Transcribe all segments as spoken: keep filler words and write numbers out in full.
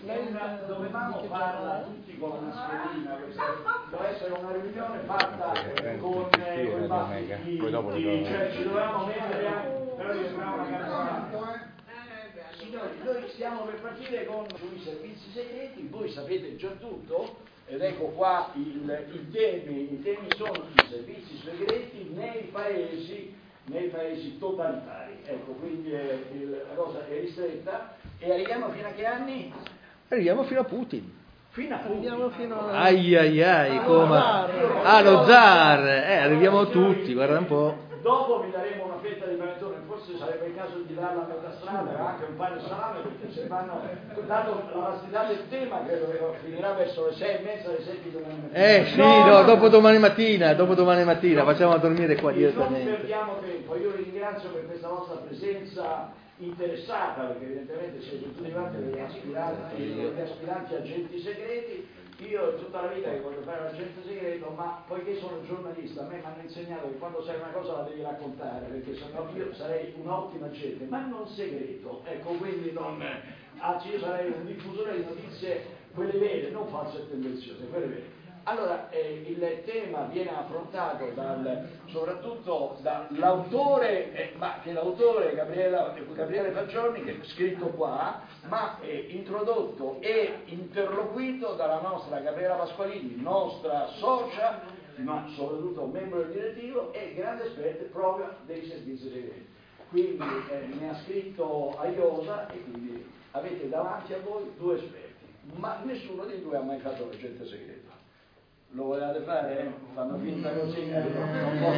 non dovevamo farla tutti con la mascherina, doveva essere una riunione fatta con i battiti, cioè ci dovevamo mettere anche, però mi sembrava una cazzata. Signori, noi stiamo per partire con i servizi segreti, voi sapete già tutto, ed ecco qua il, i temi, i temi sono i servizi segreti nei paesi, nei paesi totalitari, ecco, quindi è, il, la cosa è ristretta, e arriviamo fino a che anni? Arriviamo fino a Putin. Fino a Putin. Arriviamo fino a... Ai ai ai, come... Ah, lo zar! Eh, arriviamo tutti, guarda un po'. Dopo vi daremo una fetta di panettone, forse sarebbe il caso di darla a metà strada, anche un pane e salame, perché se fanno, dato la vastità del tema, credo che finirà verso le sei e mezza, le sette di domani mattina. Eh sì, no, no, dopo domani mattina, dopo domani mattina, facciamo dormire qua direttamente. Non perdiamo tempo, io vi ringrazio per questa vostra presenza interessata, perché evidentemente siete tutti quanti degli aspiranti, degli aspiranti agenti segreti. Io tutta la vita che voglio fare l'agente segreto, ma poiché sono giornalista, a me mi hanno insegnato che quando sai una cosa la devi raccontare, perché sennò io sarei un ottimo agente, ma non segreto, ecco, quindi non, anzi io sarei un diffusore di notizie, quelle vere, non false e tendenziose, quelle vere. Allora, eh, il tema viene affrontato dal, soprattutto dall'autore, eh, ma che l'autore Gabriela, Gabriele Fagioni, che è scritto qua, ma è introdotto e interloquito dalla nostra Gabriela Pasqualini, nostra socia, ma soprattutto membro del direttivo e grande esperta proprio dei servizi segreti. Quindi eh, ne ha scritto a Iosa e quindi avete davanti a voi due esperti, ma nessuno dei due ha mai fatto l'agente segreto. Lo volete fare? Fanno finta così, non posso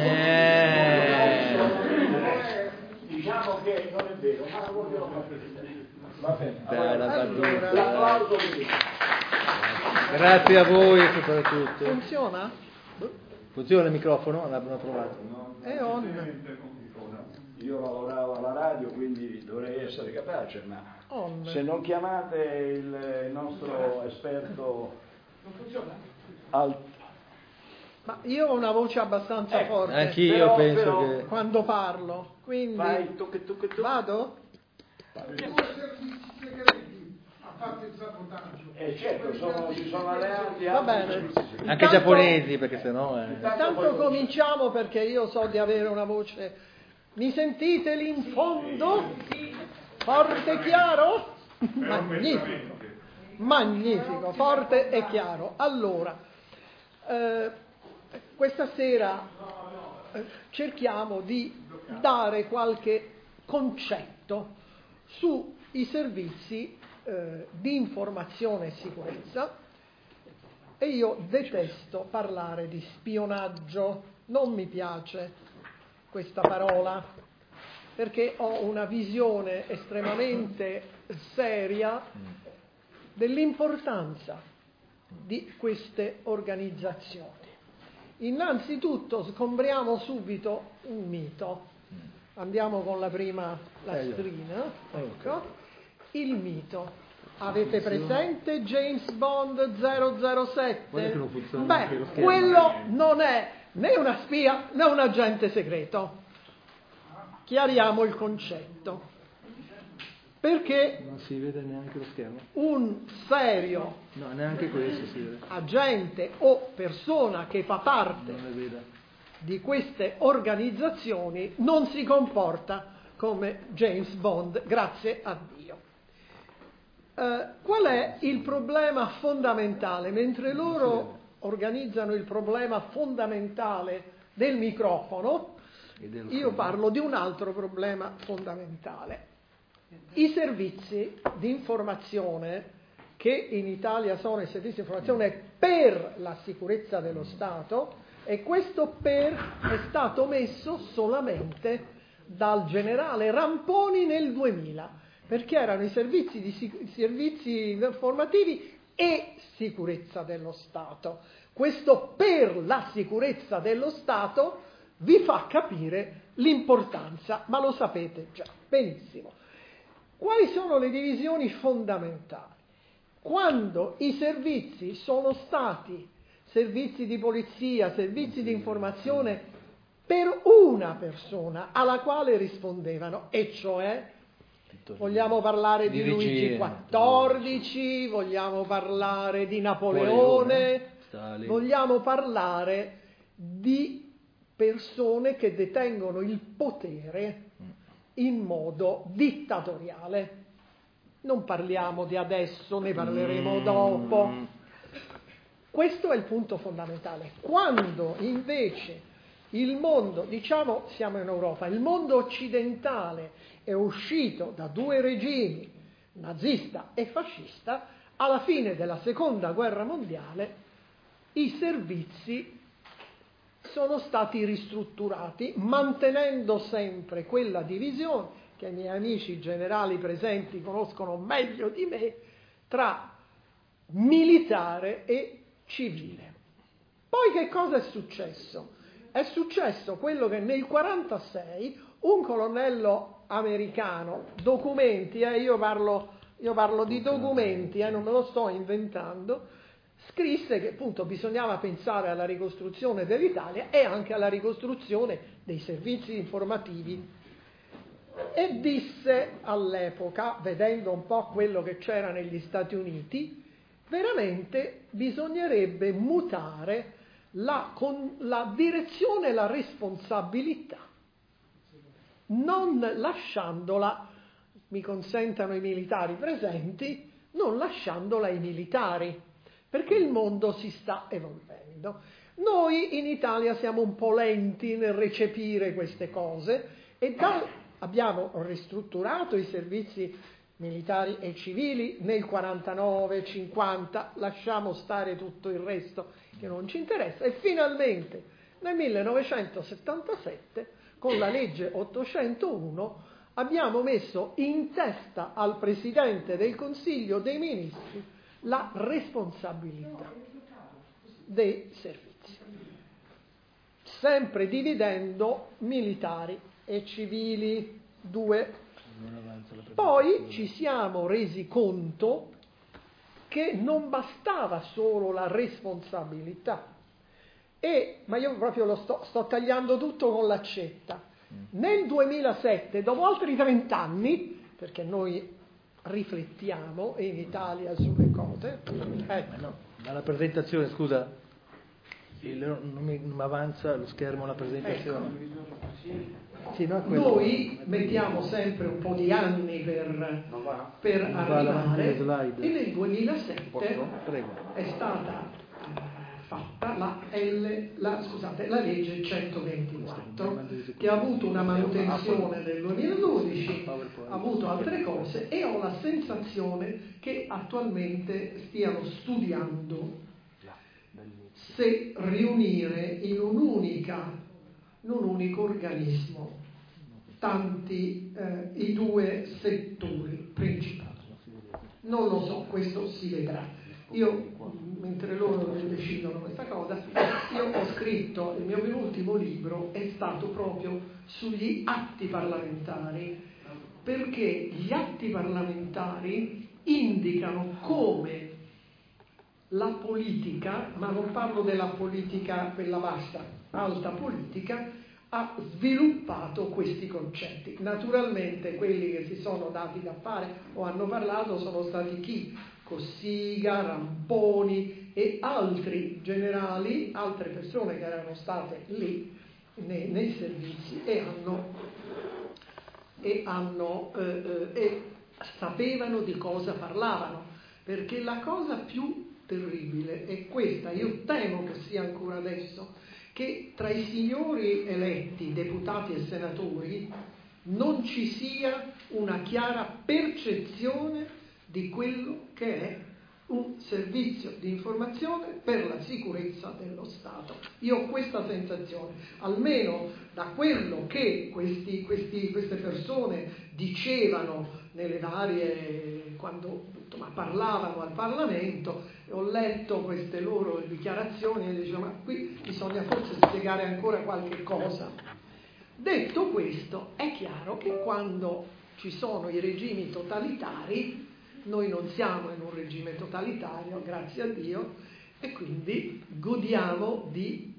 dire. Diciamo che non è vero, ma lo voglio fare. Va bene. Allora, allora, l'applauso. Grazie a voi soprattutto. Funziona? Funziona il microfono? L'abbiamo provato. È on. Io lavoravo alla radio, quindi dovrei essere capace, ma on. Se non chiamate il nostro esperto. Non funziona? Al... Ma io ho una voce abbastanza eh, forte. Anch'io però, penso però, che... Quando parlo, quindi... Vai, tu che tu che tu. Vado? Eh certo, sono, ci sono alleati. Va bene. Anche Intanto, giapponesi, perché sennò... Eh... Intanto cominciamo, perché io so di avere una voce... Mi sentite lì in fondo? Forte e chiaro? Magnifico. Magnifico, forte e chiaro. Allora, eh, questa sera eh, cerchiamo di dare qualche concetto sui servizi eh, di informazione e sicurezza, e io detesto parlare di spionaggio, non mi piace questa parola, perché ho una visione estremamente seria dell'importanza di queste organizzazioni. Innanzitutto scompriamo subito un mito. Andiamo con la prima lastrina. Ecco. Il mito. Avete presente James Bond zero zero sette? Beh, quello non è né una spia né un agente segreto. Chiariamo il concetto. Perché non si vede neanche lo schermo. Un serio no, neanche questo si vede. agente o persona che fa parte di queste organizzazioni non si comporta come James Bond, grazie a Dio. Eh, qual è il problema fondamentale? Mentre loro organizzano il problema fondamentale del microfono, io parlo di un altro problema fondamentale. I servizi di informazione, che in Italia sono i servizi di informazione per la sicurezza dello Stato, e questo per è stato messo solamente dal generale Ramponi nel duemila, perché erano i servizi, di, i servizi informativi e sicurezza dello Stato. Questo per la sicurezza dello Stato vi fa capire l'importanza, ma lo sapete già benissimo. Quali sono le divisioni fondamentali? Quando i servizi sono stati servizi di polizia, servizi di informazione per una persona alla quale rispondevano, e cioè vogliamo parlare di, di Luigi quattordici, vogliamo parlare di Napoleone, Stalin. Vogliamo parlare di persone che detengono il potere in modo dittatoriale. Non parliamo di adesso, ne parleremo Mm. dopo. Questo è il punto fondamentale. Quando invece il mondo, diciamo siamo in Europa, il mondo occidentale è uscito da due regimi, nazista e fascista, alla fine della seconda guerra mondiale i servizi sono stati ristrutturati, mantenendo sempre quella divisione che i miei amici generali presenti conoscono meglio di me, tra militare e civile. Poi che cosa è successo? È successo quello che nel millenovecentoquarantasei un colonnello americano, documenti, eh, io, parlo, io parlo di documenti, eh, non me lo sto inventando, scrisse che appunto bisognava pensare alla ricostruzione dell'Italia e anche alla ricostruzione dei servizi informativi. E disse all'epoca, vedendo un po' quello che c'era negli Stati Uniti, veramente bisognerebbe mutare la, con la direzione e la responsabilità, non lasciandola, mi consentano i militari presenti, non lasciandola ai militari, perché il mondo si sta evolvendo. Noi in Italia siamo un po' lenti nel recepire queste cose e da abbiamo ristrutturato i servizi militari e civili nel quarantanove cinquanta, lasciamo stare tutto il resto che non ci interessa, e finalmente nel millenovecentosettantasette con la legge ottocentouno abbiamo messo in testa al Presidente del Consiglio dei Ministri la responsabilità dei servizi, sempre dividendo militari e civili, due. Poi ci siamo resi conto che non bastava solo la responsabilità, e, ma io proprio lo sto, sto tagliando tutto con l'accetta. Nel duemilasette, dopo altri trent'anni, perché noi riflettiamo in Italia sulle cose, ecco. No, dalla presentazione, scusa, il, non, mi, non mi avanza lo schermo la presentazione. Ecco. Sì, no, noi mettiamo sempre un po' di anni per, per arrivare, e nel duemilasette è stata fatta la, L, la, scusate, la legge centoventiquattro, che ha avuto una manutenzione nel duemiladodici, ha avuto altre cose, e ho la sensazione che attualmente stiano studiando se riunire in un'unica in un unico organismo tanti eh, i due settori principali. Non lo so, questo si vedrà. Io, mentre loro decidono questa cosa, io ho scritto, il mio penultimo libro è stato proprio sugli atti parlamentari, perché gli atti parlamentari indicano come la politica, ma non parlo della politica quella vasta, alta politica, ha sviluppato questi concetti. Naturalmente quelli che si sono dati da fare o hanno parlato sono stati chi? Cossiga, Ramponi e altri generali, altre persone che erano state lì nei, nei servizi e hanno, e, hanno eh, eh, e sapevano di cosa parlavano, perché la cosa più terribile è questa, io temo che sia ancora adesso, che tra i signori eletti, deputati e senatori, non ci sia una chiara percezione di quello che è un servizio di informazione per la sicurezza dello Stato. Io ho questa sensazione, almeno da quello che questi, questi, queste persone dicevano nelle varie, quando insomma, parlavano al Parlamento. Ho letto queste loro dichiarazioni e dicevo, ma qui bisogna forse spiegare ancora qualche cosa. Detto questo, è chiaro che quando ci sono i regimi totalitari, noi non siamo in un regime totalitario, grazie a Dio, e quindi godiamo di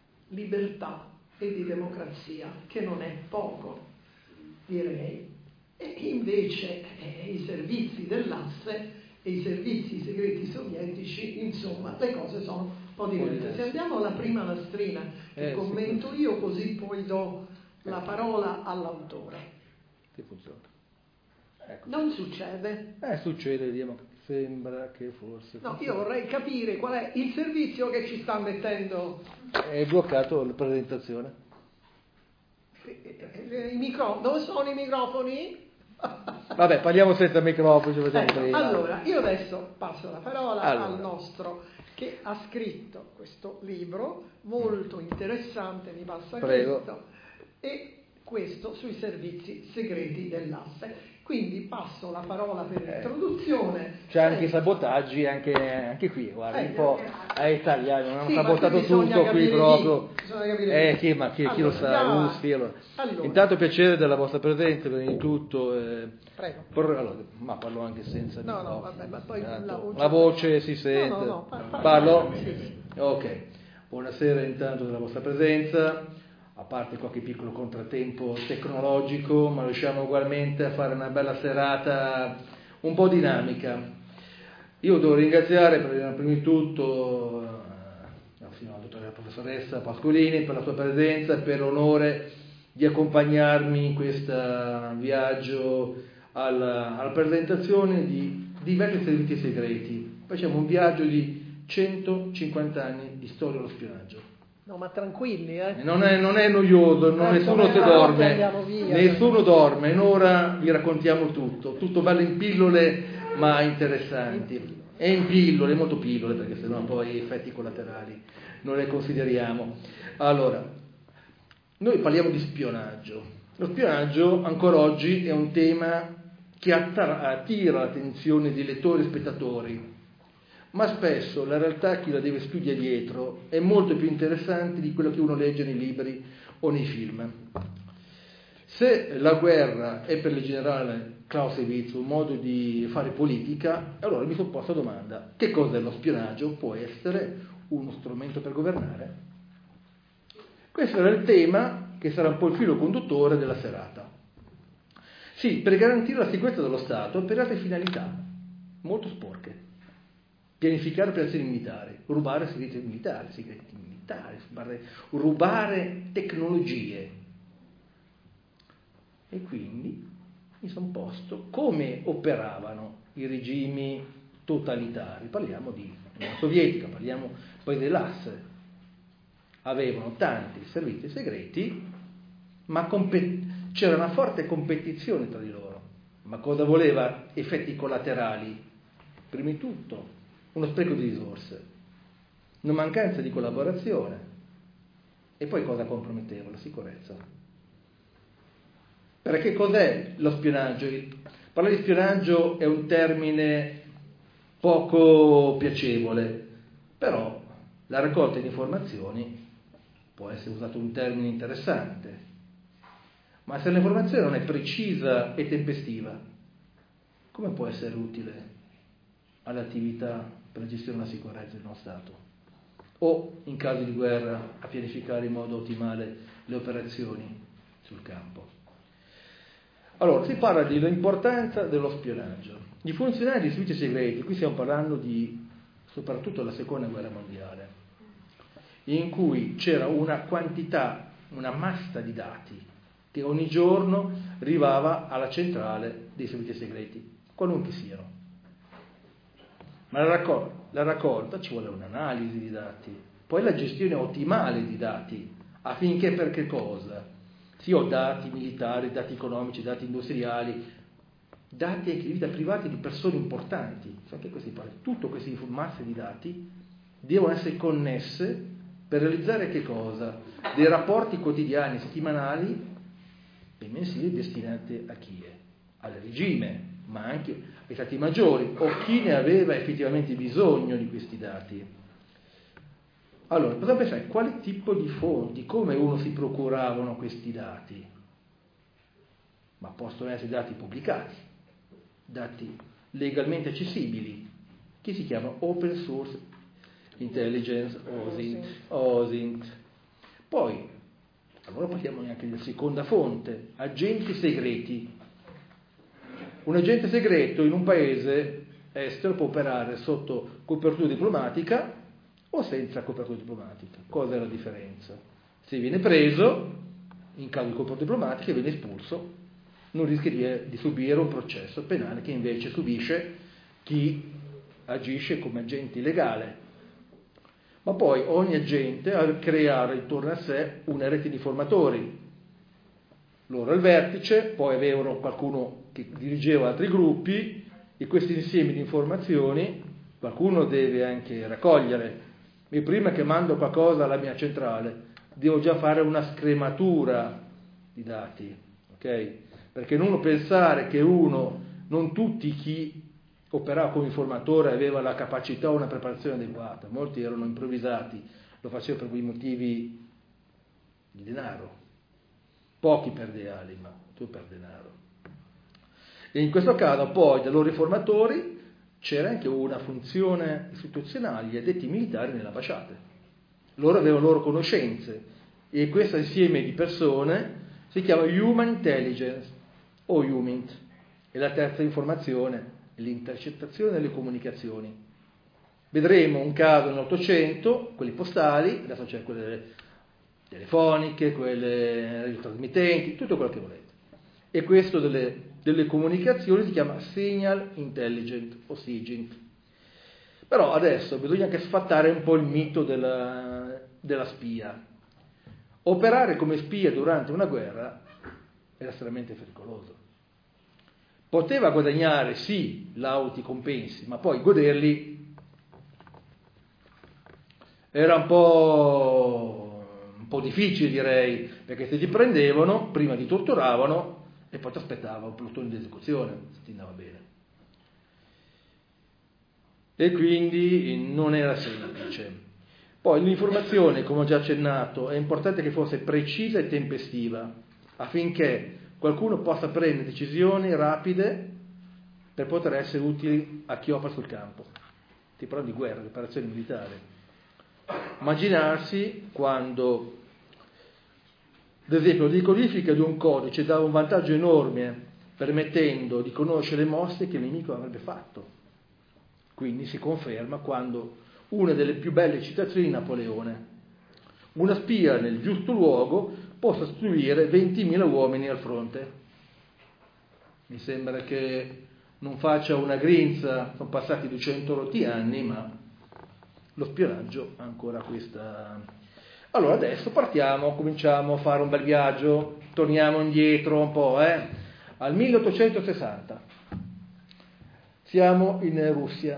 libertà e di democrazia, che non è poco, direi. E invece eh, i servizi dell'asse e i servizi segreti sovietici, insomma, le cose sono un po' diverse. Se andiamo alla prima lastrina che Eh, commento sì. io, così poi do la parola all'autore. Che funziona. Ecco. Non succede? Eh, succede, vediamo, sembra che forse... No, io vorrei capire qual è il servizio che ci sta mettendo... È bloccato la presentazione. I micro... Dove sono i microfoni? Vabbè, parliamo senza microfono, ci vediamo ecco, prima. allora, io adesso passo la parola allora. al nostro che ha scritto questo libro molto interessante, mi passa Prego. questo, e questo sui servizi segreti dell'asse. Quindi passo la parola per Eh, l'introduzione. C'è anche i eh, sabotaggi, anche, anche qui, guarda, Eh, un po' eh, è italiano, non hanno sì, ma sabotato qui bisogna tutto qui capire proprio. chi, bisogna capire Eh, chi. chi, ma chi, chi lo Allora, sa, andiamo russi, allora. allora. Intanto piacere della vostra presenza, prima di tutto. Eh, Prego. por- allora, ma parlo anche senza No, no, microfono. vabbè, ma poi Intanto, la voce- la voce si sente. No, no, no, par- par- Parlo? sì, sì. Ok. Buonasera intanto della vostra presenza. A parte qualche piccolo contrattempo tecnologico, ma riusciamo ugualmente a fare una bella serata un po' dinamica. Io devo ringraziare per, prima di tutto eh, la dottoressa professoressa Pascolini per la sua presenza e per l'onore di accompagnarmi in questo viaggio alla, alla presentazione di diversi servizi segreti. Facciamo un viaggio di centocinquanta anni di storia dello spionaggio. No, ma tranquilli, eh. Non è, non è noioso, non, Eh, nessuno come si una volta dorme, andiamo via. nessuno dorme, e ora vi raccontiamo tutto, tutto bello in pillole ma interessanti. E in pillole, molto pillole, perché sennò poi effetti collaterali non le consideriamo. Allora, noi parliamo di spionaggio. Lo spionaggio ancora oggi è un tema che attira l'attenzione di lettori e spettatori, ma spesso la realtà chi la deve studiare dietro è molto più interessante di quello che uno legge nei libri o nei film. Se la guerra è per il generale Clausewitz un modo di fare politica, allora mi sono posto la domanda: che cos'è lo spionaggio? Può essere uno strumento per governare? Questo era il tema che sarà un po' il filo conduttore della serata. Sì, per garantire la sicurezza dello Stato per altre finalità molto sporche. Pianificare operazioni militari, rubare segreti militari, segreti militari, rubare tecnologie. E quindi mi sono posto come operavano i regimi totalitari. Parliamo di Unione Sovietica, parliamo poi dell'asse. Avevano tanti servizi segreti, ma compet- c'era una forte competizione tra di loro. Ma cosa voleva effetti collaterali? Prima di tutto uno spreco di risorse, una mancanza di collaborazione, e poi cosa comprometteva? La sicurezza. Perché cos'è lo spionaggio? Parlare di spionaggio è un termine poco piacevole, però la raccolta di informazioni può essere usato un termine interessante, ma se l'informazione non è precisa e tempestiva, come può essere utile all'attività per la gestione della sicurezza di uno Stato, o in caso di guerra a pianificare in modo ottimale le operazioni sul campo? Allora, si parla dell'importanza dello spionaggio. I funzionari dei servizi segreti, qui stiamo parlando di soprattutto della seconda guerra mondiale, in cui c'era una quantità, una massa di dati che ogni giorno arrivava alla centrale dei servizi segreti, qualunque siano. Ma la raccolta, la raccolta ci vuole un'analisi di dati, poi la gestione ottimale di dati, affinché per che cosa? Sì, ho dati militari, dati economici, dati industriali, dati anche di vita privati di persone importanti, anche questi, tutte queste masse di dati devono essere connesse per realizzare che cosa? Dei rapporti quotidiani, settimanali e mensili destinati a chi è? Al regime, ma anche ai stati maggiori, o chi ne aveva effettivamente bisogno di questi dati. Allora, cosa pensare? Quale tipo di fonti, come uno si procuravano questi dati? Ma possono essere dati pubblicati, dati legalmente accessibili, che si chiamano Open Source Intelligence, O S I N T. O S I N T. Poi, allora parliamo anche della seconda fonte, agenti segreti. un agente segreto in un paese estero può operare sotto copertura diplomatica o senza copertura diplomatica. Cosa è la differenza? Se viene preso, in caso di copertura diplomatica, viene espulso, non rischia di, di subire un processo penale che invece subisce chi agisce come agente illegale. Ma poi ogni agente ha a creare intorno a sé una rete di informatori. Loro al vertice, poi avevano qualcuno che dirigeva altri gruppi, e questi insiemi di informazioni qualcuno deve anche raccogliere. E prima che mando qualcosa alla mia centrale devo già fare una scrematura di dati, ok? Perché non pensare che uno, non tutti chi operava come informatore aveva la capacità o una preparazione adeguata, molti erano improvvisati, lo facevano per quei motivi di denaro, pochi per ideali, ma tu per denaro. E in questo caso poi dai loro informatori c'era anche una funzione istituzionale, gli addetti militari nelle ambasciate. Loro avevano loro conoscenze e questo insieme di persone si chiama Human Intelligence o HUMINT. E la terza informazione è l'intercettazione delle comunicazioni. Vedremo un caso nell'Ottocento, quelli postali, adesso c'è quelle telefoniche, quelle radiotrasmittenti, tutto quello che volete. E questo delle delle comunicazioni si chiama Signal Intelligence o SIGINT. Però adesso bisogna anche sfatare un po' il mito della, della spia. Operare come spia durante una guerra era estremamente pericoloso. Poteva guadagnare sì lauti compensi, ma poi goderli era un po', un po' difficile, direi, perché se ti prendevano, prima ti torturavano e poi ti aspettava un plotone di esecuzione, se ti andava bene. E quindi non era semplice. Poi l'informazione, come ho già accennato, è importante che fosse precisa e tempestiva, affinché qualcuno possa prendere decisioni rapide per poter essere utili a chi opera sul campo. Ti parlo di guerra, di operazioni militari. Immaginarsi quando, ad esempio, la decodifica di un codice dava un vantaggio enorme, permettendo di conoscere le mosse che il nemico avrebbe fatto. Quindi si conferma quando una delle più belle citazioni di Napoleone: una spia nel giusto luogo può sostituire ventimila uomini al fronte. Mi sembra che non faccia una grinza, sono passati duecento rotti anni, ma lo spionaggio ha ancora questa. Allora adesso partiamo, cominciamo a fare un bel viaggio, torniamo indietro un po', eh, al milleottocentosessanta. Siamo in Russia.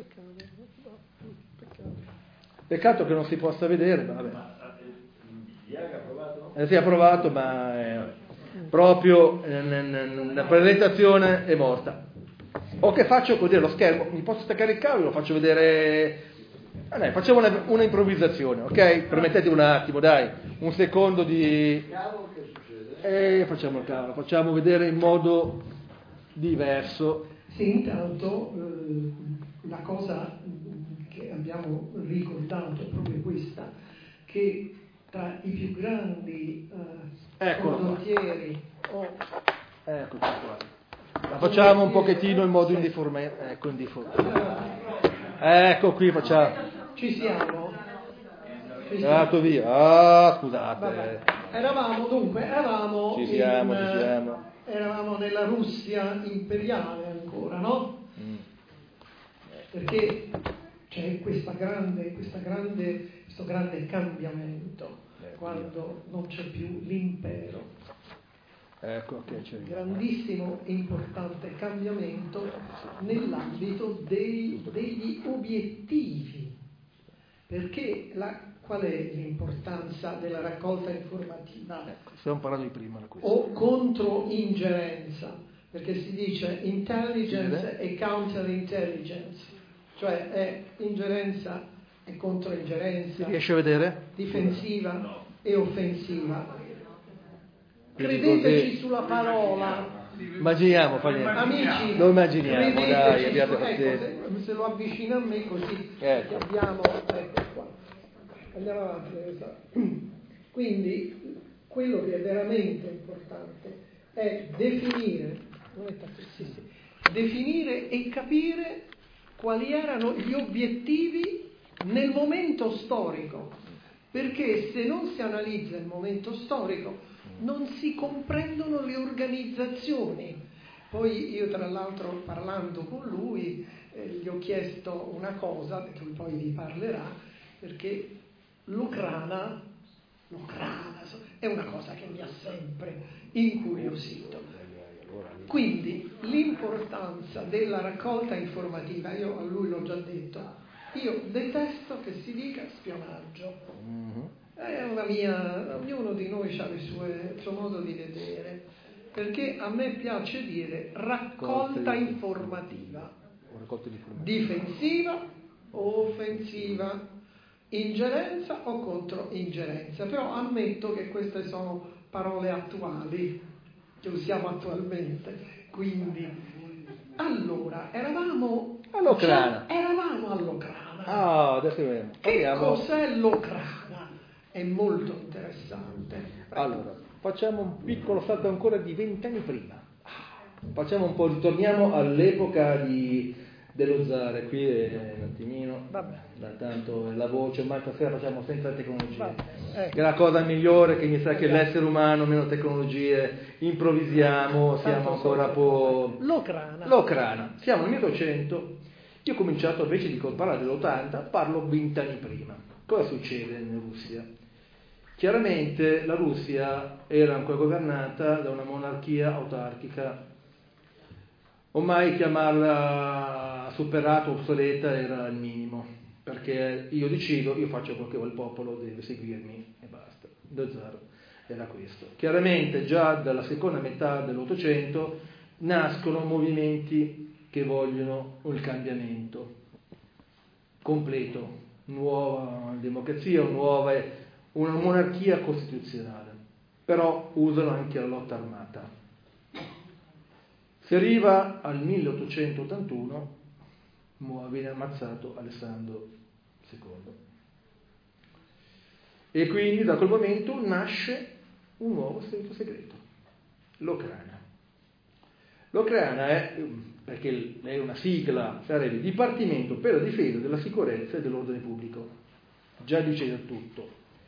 Peccato che non si possa vedere, ma vabbè. Iaga ha provato? Eh, si è approvato, ma eh, proprio eh, la presentazione è morta. O che faccio così lo schermo? Mi posso staccare il cavo? Lo faccio vedere. Ah, dai, facciamo una, una improvvisazione, ok? Permettete un attimo, dai, un secondo di. Cavo, che succede? Eh, facciamo il cavo, facciamo vedere in modo diverso. Sì, intanto eh, la cosa che abbiamo ricordato è proprio questa, che tra i più grandi eh, condottieri o eccoci qua. La facciamo un pochettino in modo indifferente. Ecco, indifferente. Ecco qui facciamo. Ci siamo. È andato via. Ah, scusate. Vabbè. Eravamo dunque, eravamo Ci siamo, in, ci siamo. Eravamo nella Russia imperiale ancora, no? Mm. Perché c'è questa grande, questa grande, questo grande cambiamento Beh, quando non c'è più l'impero. Ecco che c'è. Grandissimo e importante cambiamento nell'ambito dei, degli obiettivi. Perché la, qual è l'importanza della raccolta informativa? Ecco, stiamo parlando di prima. O controingerenza, perché si dice intelligence e counterintelligence, cioè è ingerenza e controingerenza. Si riesce a vedere? Difensiva no. E offensiva. Quindi Credeteci così. sulla parola. Immaginiamo, fa niente. Amici, lo immaginiamo, dai, abbiate ecco, pazienza. se, se lo avvicina a me così Ecco. abbiamo, ecco qua. Andiamo avanti. Quindi quello che è veramente importante è definire, non è tanto, sì, sì, definire e capire quali erano gli obiettivi nel momento storico, perché se non si analizza il momento storico non si comprendono le organizzazioni. Poi io tra l'altro parlando con lui eh, gli ho chiesto una cosa, di cui poi vi parlerà, perché l'Ucrana, l'Ucrana è una cosa che mi ha sempre incuriosito. Quindi l'importanza della raccolta informativa, io a lui l'ho già detto, io detesto che si dica spionaggio. È una mia, ognuno di noi ha le sue, il suo modo di vedere, perché a me piace dire raccolta informativa, difensiva o offensiva, ingerenza o controingerenza, però ammetto che queste sono parole attuali che usiamo attualmente. Quindi allora eravamo all'Ucrana. eravamo all'Ucrana. Ah, adesso vediamo. Che cos'è l'Ucrana? È molto interessante. Allora, facciamo un piccolo salto ancora di vent'anni prima. Facciamo un po', ritorniamo all'epoca di, dello zar, qui è un attimino, Vabbè. Da tanto la voce, ormai stasera facciamo senza tecnologia. Ecco. Che è la cosa migliore, che mi sa che l'essere umano, meno tecnologie, improvvisiamo, siamo ancora un po'... L'Ucrana. L'Ucrana. Siamo nel milleottocento, io ho cominciato invece di parlare dell'ottanta, parlo vent'anni prima. Cosa succede in Russia? Chiaramente la Russia era ancora governata da una monarchia autarchica. Ormai chiamarla superata o obsoleta era il minimo, perché io decido, io faccio quello che vuole il popolo, deve seguirmi e basta. Lo zar era questo. Chiaramente già dalla seconda metà dell'Ottocento nascono movimenti che vogliono il cambiamento completo, nuova democrazia, nuova, una monarchia costituzionale, però usano anche la lotta armata. Si arriva al milleottocentottantuno, viene ammazzato Alessandro secondo. E quindi da quel momento nasce un nuovo servizio segreto, l'Ucrana. L'Ucrana è, perché è una sigla, sarebbe Dipartimento per la difesa della sicurezza e dell'ordine pubblico. Già dice tutto.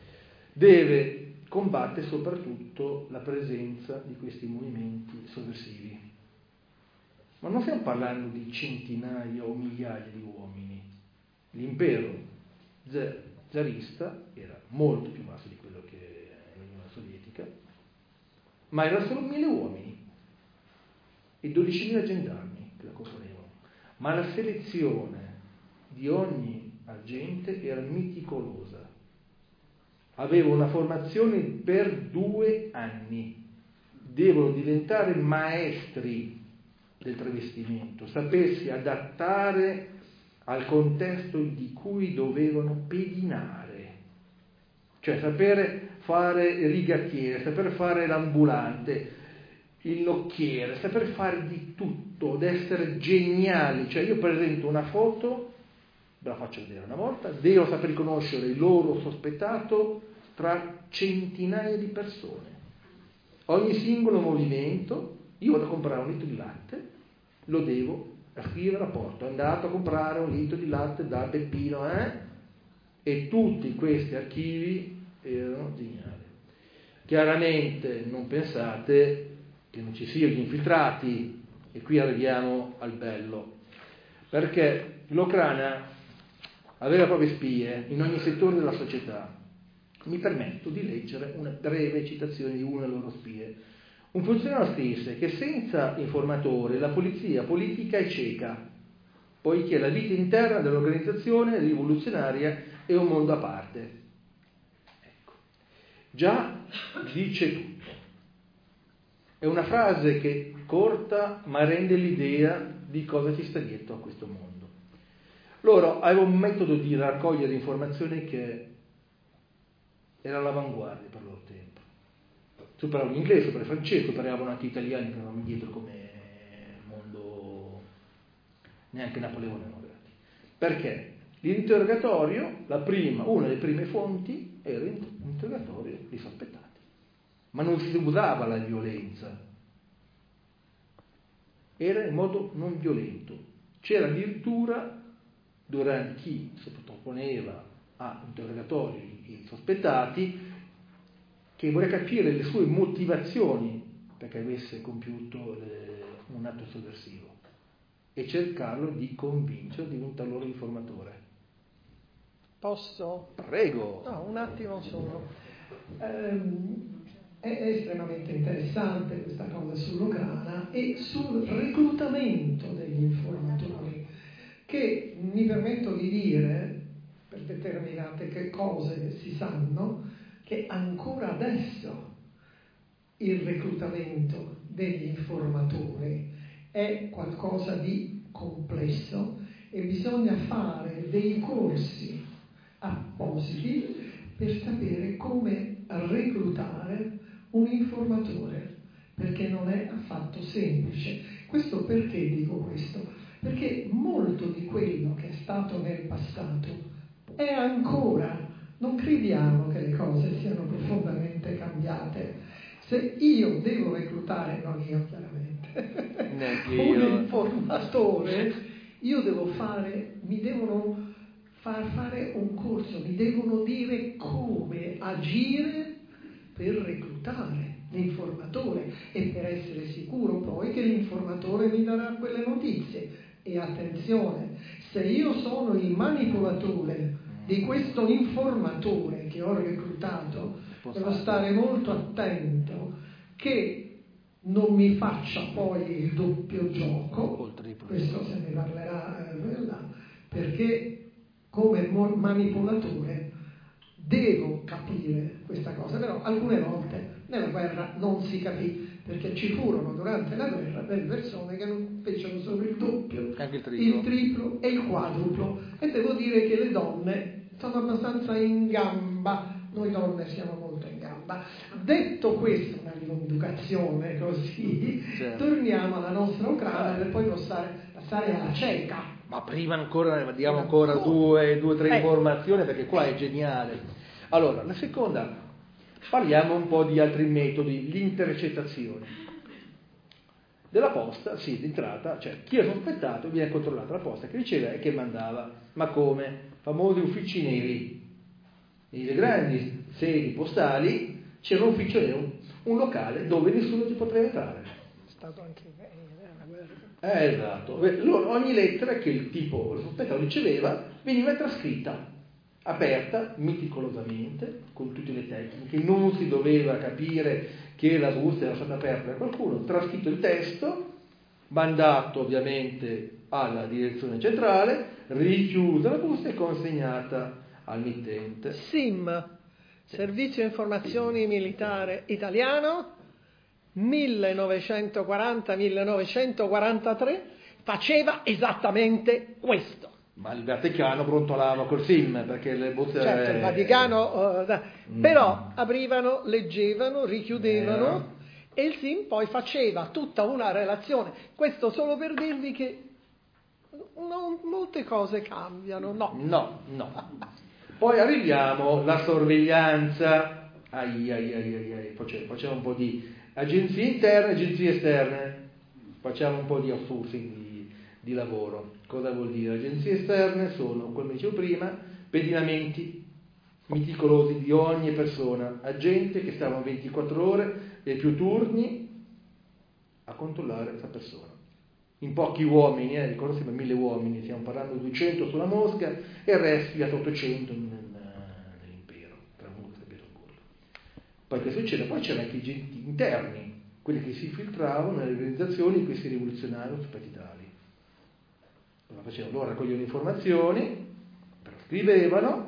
Deve combattere soprattutto la presenza di questi movimenti sovversivi. Ma non stiamo parlando di centinaia o migliaia di uomini. L'impero zarista era molto più vasto di quello che è l'Unione Sovietica, ma erano solo mille uomini e dodicimila gendarmi che la componevano. Ma la selezione di ogni agente era meticolosa. Aveva una formazione per due anni. Devono diventare maestri del travestimento, sapersi adattare al contesto di cui dovevano pedinare, cioè sapere fare il rigattiere, saper fare l'ambulante, il nocchiere, saper fare di tutto, ad essere geniali. Cioè io presento una foto, ve la faccio vedere una volta, devo saper riconoscere il loro sospettato tra centinaia di persone. Ogni singolo movimento, io vado a comprare un litro di latte, lo devo scrivere a rapporto, è andato a comprare un litro di latte da Peppino, eh? E tutti questi archivi erano geniali. Chiaramente non pensate che non ci siano gli infiltrati, e qui arriviamo al bello, perché l'Ucrania aveva proprie spie in ogni settore della società. Mi permetto di leggere una breve citazione di una delle loro spie. Un funzionario scrisse che senza informatore la polizia politica è cieca, poiché la vita interna dell'organizzazione rivoluzionaria è un mondo a parte. Ecco. Già dice tutto. È una frase che corta ma rende l'idea di cosa ci sta dietro a questo mondo. Loro avevano un metodo di raccogliere informazioni che era all'avanguardia per il loro tempo. Superavano l'inglese, superavano il francese, superavano anche gli italiani che erano indietro come mondo, neanche Napoleone non arrivati. Perché? L'interrogatorio, la prima, una delle prime fonti, era l'interrogatorio dei sospettati. Ma non si usava la violenza. era in modo non violento. C'era addirittura, durante chi sottoponeva a interrogatori i sospettati, che voleva capire le sue motivazioni perché avesse compiuto le, un atto sovversivo e cercarlo di convincere, di diventare loro informatore. Posso? Prego. No, un attimo solo. Ehm, è, è estremamente interessante questa cosa sull'Ucrana e sul reclutamento degli informatori, che mi permetto di dire, per determinate che cose si sanno, che ancora adesso il reclutamento degli informatori è qualcosa di complesso e bisogna fare dei corsi appositi per sapere come reclutare un informatore, perché non è affatto semplice. Questo perché dico questo? Perché molto di quello che è stato nel passato è ancora, non crediamo che le cose siano profondamente cambiate. Se io devo reclutare, non io chiaramente, un informatore, io devo fare, mi devono far fare un corso, mi devono dire come agire per reclutare l'informatore e per essere sicuro poi che l'informatore mi darà quelle notizie. E attenzione, se io sono il manipolatore di questo informatore che ho reclutato, devo stare molto attento che non mi faccia poi il doppio gioco, questo se ne parlerà eh, perché come manipolatore devo capire questa cosa, però alcune volte nella guerra non si capì, perché ci furono durante la guerra delle persone che non fecero solo il doppio, anche il triplo. il triplo e il quadruplo, e devo dire che le donne sono abbastanza in gamba, noi donne siamo molto in gamba. Detto questo, una rivendicazione così, certo. Torniamo alla nostra Ucraina per poi passare, passare alla Ceca. Ma prima ancora, diamo ancora due o tre eh. informazioni, perché qua è geniale. Allora, la seconda, parliamo un po' di altri metodi, l'intercettazione. Della posta, sì, d'entrata, cioè chi è sospettato viene controllata la posta che riceve e che mandava. Ma come? Famosi uffici neri. Nelle grandi sedi postali c'era un ufficio nero, un locale dove nessuno ci poteva entrare. È stato anche nella guerra. Eh, esatto. Loro, ogni lettera che il tipo, il sospettato riceveva, veniva trascritta, aperta, meticolosamente, con tutte le tecniche, non si doveva capire che la busta era stata aperta da qualcuno, trascritto il testo, mandato ovviamente alla direzione centrale, richiusa la busta e consegnata al mittente. S I M, Servizio Informazioni Militare Italiano, millenovecentoquaranta millenovecentoquarantatré, faceva esattamente questo. Ma il Vaticano brontolava col S I M, perché le buste... Certo, il Vaticano... Uh, mm. Però aprivano, leggevano, richiudevano eh. e il S I M poi faceva tutta una relazione. Questo solo per dirvi che non, molte cose cambiano, no. No, no. Poi arriviamo alla sorveglianza. Ai, ai, ai, ai, ai. Facciamo, facciamo un po' di agenzie interne, agenzie esterne. Facciamo un po' di outsourcing di, di lavoro. Cosa vuol dire? Agenzie esterne sono, come dicevo prima, pedinamenti meticolosi di ogni persona, agente che stavano ventiquattro ore e più turni a controllare questa persona. In pochi uomini, eh, ricordo sempre mille uomini, stiamo parlando di duecento sulla Mosca e il resto gli altri ottocento nel, nell'impero, tra Mosca e Pietroburgo. Poi che succede? Poi c'erano anche i agenti interni, quelli che si filtravano nelle organizzazioni di questi rivoluzionari sospettitali. Cosa facevano? Loro raccoglievano informazioni, scrivevano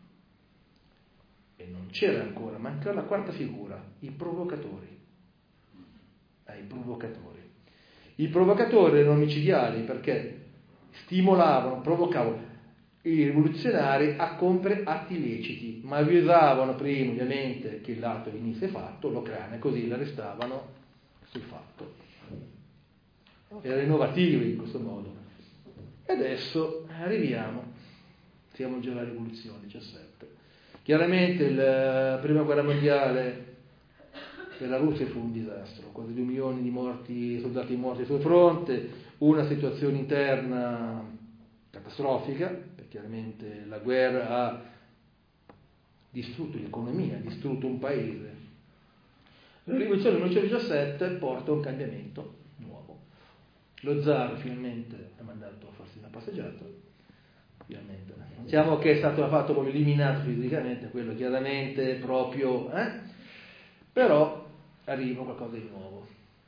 e non c'era ancora, mancava la quarta figura, i provocatori. Eh, i provocatori. I provocatori erano micidiali perché stimolavano, provocavano i rivoluzionari a compiere atti illeciti, ma avvisavano prima ovviamente che l'atto venisse fatto, l'Ucraina, così l'arrestavano sul fatto. Era innovativo in questo modo. E adesso arriviamo, siamo già alla rivoluzione diciassette. Chiaramente la prima guerra mondiale per la Russia fu un disastro, quasi due milioni di morti, soldati morti sul fronte, una situazione interna catastrofica, perché chiaramente la guerra ha distrutto l'economia, ha distrutto un paese. La rivoluzione del millenovecentodiciassette porta un cambiamento nuovo. Lo zar finalmente è mandato a farsi una passeggiata, finalmente. Diciamo che è stato fatto proprio eliminato fisicamente, quello chiaramente proprio, eh? Però arriva qualcosa di nuovo.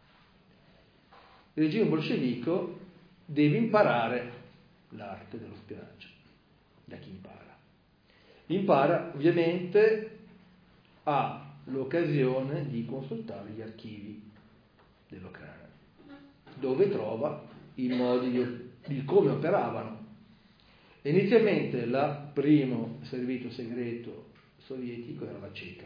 Il regime bolscevico deve imparare l'arte dello spionaggio. Da chi impara? Impara ovviamente ha l'occasione di consultare gli archivi dell'Ucraina, dove trova i modi di, di come operavano. Inizialmente il primo servizio segreto sovietico era la Ceca.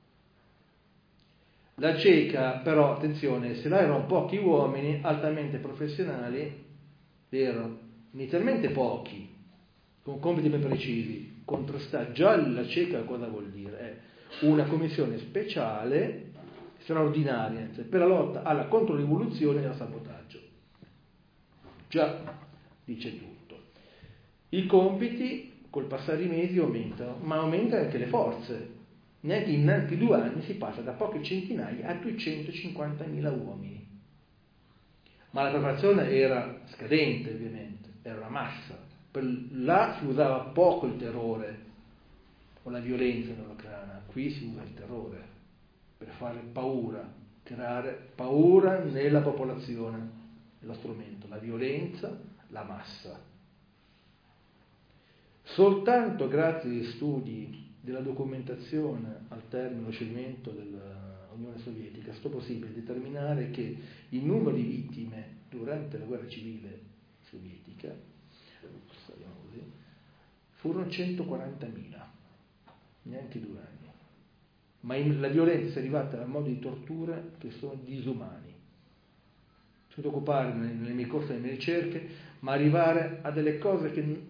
La Ceca, però, attenzione, se là erano pochi uomini altamente professionali, erano inizialmente pochi, con compiti ben precisi. Contrastare già la Ceca cosa vuol dire? È una commissione speciale straordinaria per la lotta alla controrivoluzione e al sabotaggio. Già dice tutto. I compiti col passare dei mesi aumentano, ma aumentano anche le forze. Neanche in neanche due anni si passa da poche centinaia a duecentocinquantamila uomini. Ma la preparazione era scadente, ovviamente, era una massa. Per là si usava poco il terrore o la violenza nell'Ucraina, qui si usa il terrore per fare paura, creare paura nella popolazione, è lo strumento, la violenza, la massa. Soltanto grazie agli studi della documentazione al termine dello scioglimento dell'Unione Sovietica è stato possibile determinare che il numero di vittime durante la guerra civile sovietica furono centoquarantamila, neanche due anni. Ma in, la violenza è arrivata a modi di tortura che sono disumani. Sono dovuto occupare nelle, nelle mie corse, nelle mie ricerche, ma arrivare a delle cose che,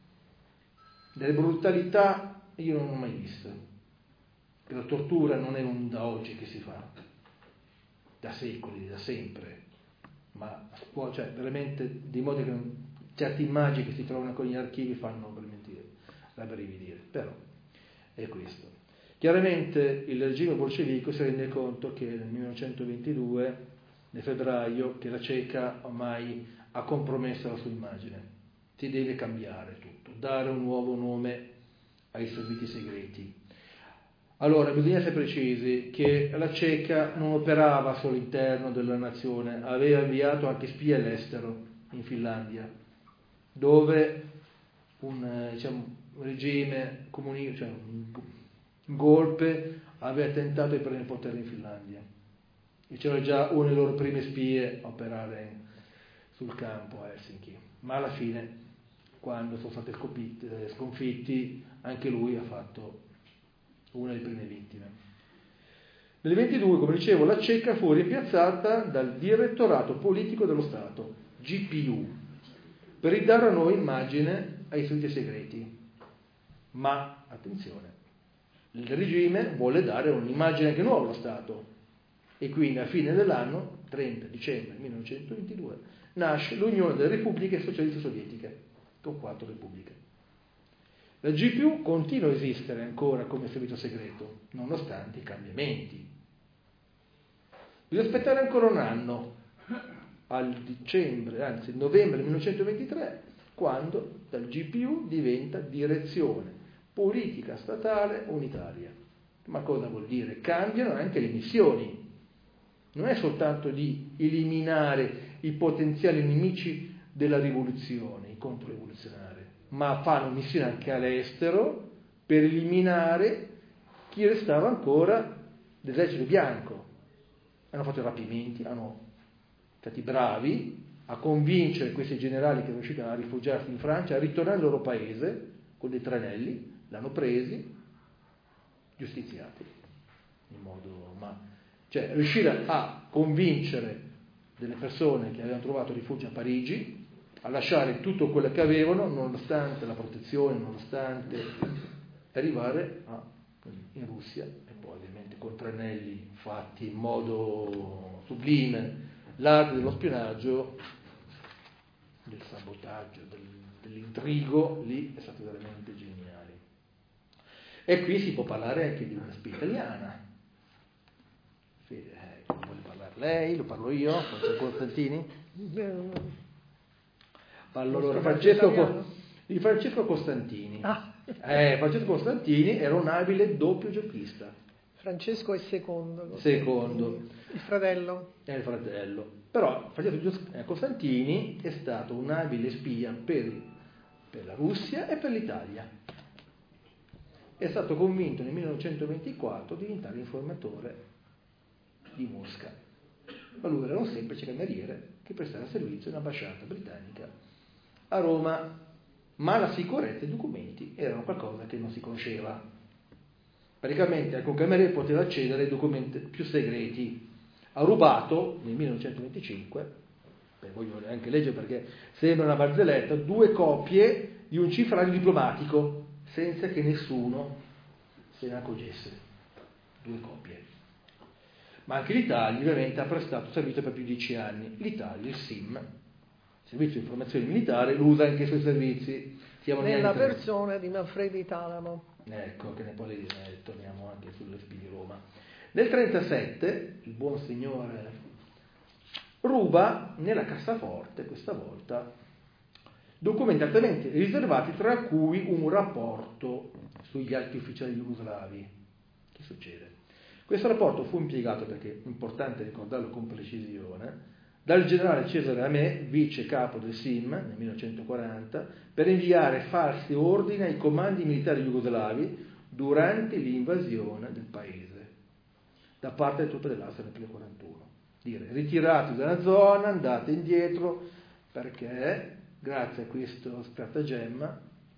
delle brutalità, io non ho mai visto. Che la tortura non è un da oggi che si fa, da secoli, da sempre, ma cioè, veramente di modo che non, certe immagini che si trovano con gli archivi fanno veramente rabbrividire, però è questo. Chiaramente il regime bolscevico si rende conto che nel millenovecentoventidue, nel febbraio, che la Ceca ormai ha compromesso la sua immagine, si deve cambiare tutto, dare un nuovo nome ai servizi segreti. Allora, bisogna essere precisi che la Ceca non operava solo all'interno della nazione, aveva inviato anche spie all'estero, in Finlandia, dove un, diciamo, regime comunista, cioè un golpe, aveva tentato di prendere il potere in Finlandia. E c'era già uno delle loro prime spie a operare sul campo a Helsinki. Ma alla fine, quando sono stati sconfitti, anche lui ha fatto una delle prime vittime. Nel ventidue, come dicevo, la Ceca fu rimpiazzata dal Direttorato Politico dello Stato, G P U, per ridare a noi immagine ai servizi segreti. Ma, attenzione, il regime vuole dare un'immagine anche nuova allo Stato e quindi a fine dell'anno, trenta dicembre millenovecentoventidue, nasce l'Unione delle Repubbliche Socialiste Sovietiche, con quattro repubbliche. La G P U continua a esistere ancora come servizio segreto, nonostante i cambiamenti. Bisogna aspettare ancora un anno, al dicembre, anzi novembre millenovecentoventitré, quando dal G P U diventa direzione politica statale unitaria. Ma cosa vuol dire? Cambiano anche le missioni. Non è soltanto di eliminare i potenziali nemici della rivoluzione, i controrivoluzionari, ma fanno missioni anche all'estero per eliminare chi restava ancora dell'esercito bianco. Hanno fatto i rapimenti, hanno stati bravi a convincere questi generali che erano riusciti a rifugiarsi in Francia a ritornare al loro paese con dei tranelli, l'hanno presi, giustiziati in modo, ma cioè riuscire a convincere delle persone che avevano trovato rifugio a Parigi a lasciare tutto quello che avevano, nonostante la protezione, nonostante arrivare a in Russia, e poi ovviamente con tranelli fatti in modo sublime, l'arte dello spionaggio, del sabotaggio, del, dell'intrigo, lì è stato veramente geniale. E qui si può parlare anche di una spia italiana. Sì, eh, vuole parlare lei? Lo parlo io? Francesco Costantini? Parlo allora Francesco, di Francesco Costantini. Ah. Eh, Francesco Costantini era un abile doppio giochista. Francesco è secondo. Secondo. Il fratello. È il fratello. Però Francesco Costantini è stato un abile spia per, per la Russia e per l'Italia. È stato convinto nel millenovecentoventiquattro di diventare informatore di Mosca. Ma lui era un semplice cameriere che prestava servizio all'ambasciata britannica a Roma. Ma la sicurezza e i documenti erano qualcosa che non si conosceva. Praticamente anche un cameriere poteva accedere ai documenti più segreti. Ha rubato nel millenovecentoventicinque, beh, voglio anche leggere perché sembra una barzelletta, due copie di un cifrario diplomatico senza che nessuno se ne accorgesse. Due copie. Ma anche l'Italia ovviamente ha prestato servizio per più di dieci anni. L'Italia, il S I M, Servizio di Informazione Militare, lo usa anche i suoi servizi. Siamo nella persona di Manfredi Talamo. Ecco, che ne poi eh, torniamo anche sulle spie di Roma. Nel trentasette il buon signore ruba nella cassaforte, questa volta, documenti altamente riservati, tra cui un rapporto sugli alti ufficiali jugoslavi. Che succede? Questo rapporto fu impiegato, perché è importante ricordarlo con precisione, dal generale Cesare Amè, vice capo del S I M nel millenovecentoquaranta, per inviare falsi ordini ai comandi militari jugoslavi durante l'invasione del paese da parte delle truppe dell'A S A nel millenovecentoquarantuno. Dire ritiratevi dalla zona, andate indietro, perché grazie a questo stratagemma,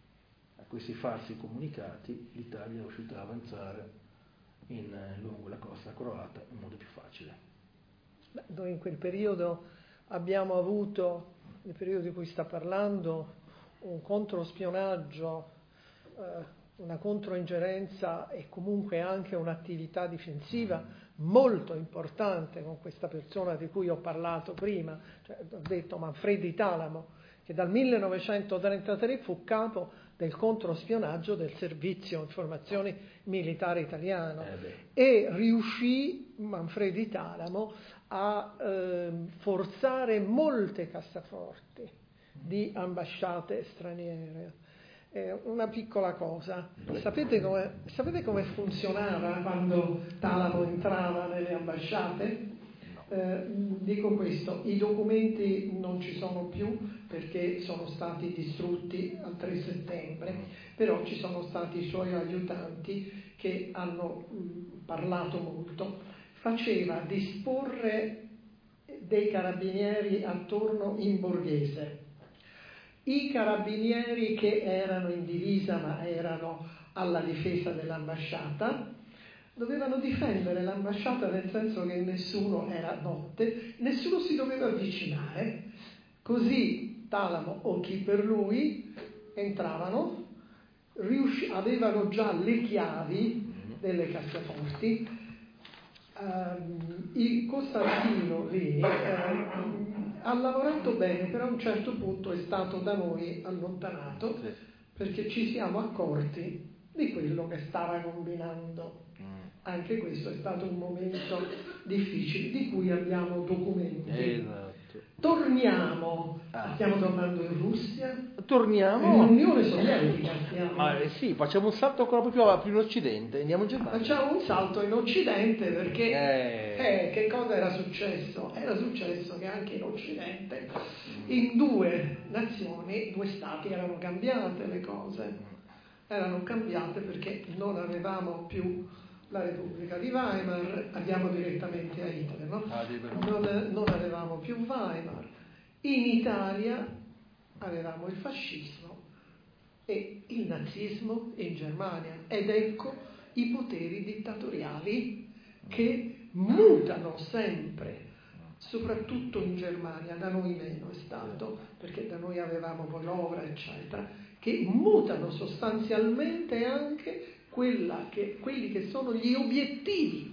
a questi falsi comunicati, l'Italia è riuscita ad avanzare in, lungo la costa croata in modo più facile. Beh, noi in quel periodo abbiamo avuto, nel periodo di cui sta parlando, un controspionaggio, eh, una controingerenza e comunque anche un'attività difensiva molto importante con questa persona di cui ho parlato prima, cioè, ho detto Manfredi Talamo, che dal millenovecentotrentatré fu capo del controspionaggio del Servizio Informazioni Militare Italiano eh e riuscì Manfredi Talamo a eh, forzare molte cassaforti di ambasciate straniere. Eh, una piccola cosa, sapete come, sapete come funzionava quando Talamo entrava nelle ambasciate? Eh, dico questo, i documenti non ci sono più perché sono stati distrutti al tre settembre, però ci sono stati i suoi aiutanti che hanno mh, parlato molto. Faceva disporre dei carabinieri attorno in Borghese. I carabinieri che erano in divisa ma erano alla difesa dell'ambasciata dovevano difendere l'ambasciata, nel senso che nessuno era notte, nessuno si doveva avvicinare, così Talamo o chi per lui entravano, riusci- avevano già le chiavi delle cassaforti. Uh, il Costantino lì uh, ha lavorato bene, però a un certo punto è stato da noi allontanato perché ci siamo accorti di quello che stava combinando. Anche questo è stato un momento difficile di cui abbiamo documenti. Esatto. Torniamo, ah. stiamo tornando in Russia, torniamo in Unione Sovietica stiamo. Ma eh, sì, facciamo un salto ancora più, più in Occidente, andiamo in Germania. Facciamo un salto in Occidente perché eh. Eh, che cosa era successo? Era successo che anche in Occidente, in due nazioni, due stati, erano cambiate le cose. Erano cambiate perché non avevamo più la Repubblica di Weimar, andiamo direttamente a Hitler, no? Ah, non, non avevamo più Weimar. In Italia avevamo il fascismo e il nazismo in Germania, ed ecco i poteri dittatoriali che mutano sempre, soprattutto in Germania, da noi meno è stato, perché da noi avevamo poi l'Ovra, eccetera, che mutano sostanzialmente anche quella che, quelli che sono gli obiettivi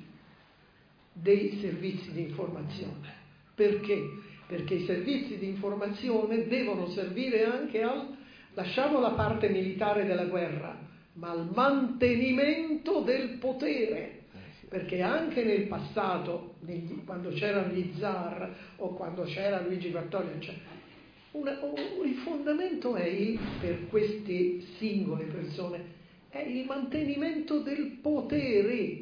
dei servizi di informazione. Perché? Perché i servizi di informazione devono servire anche al, lasciamo la parte militare della guerra, ma al mantenimento del potere. Perché anche nel passato, negli, quando c'erano gli zar o quando c'era Luigi quattordici, cioè, una, un, il fondamento è il, per queste singole persone, è il mantenimento del potere.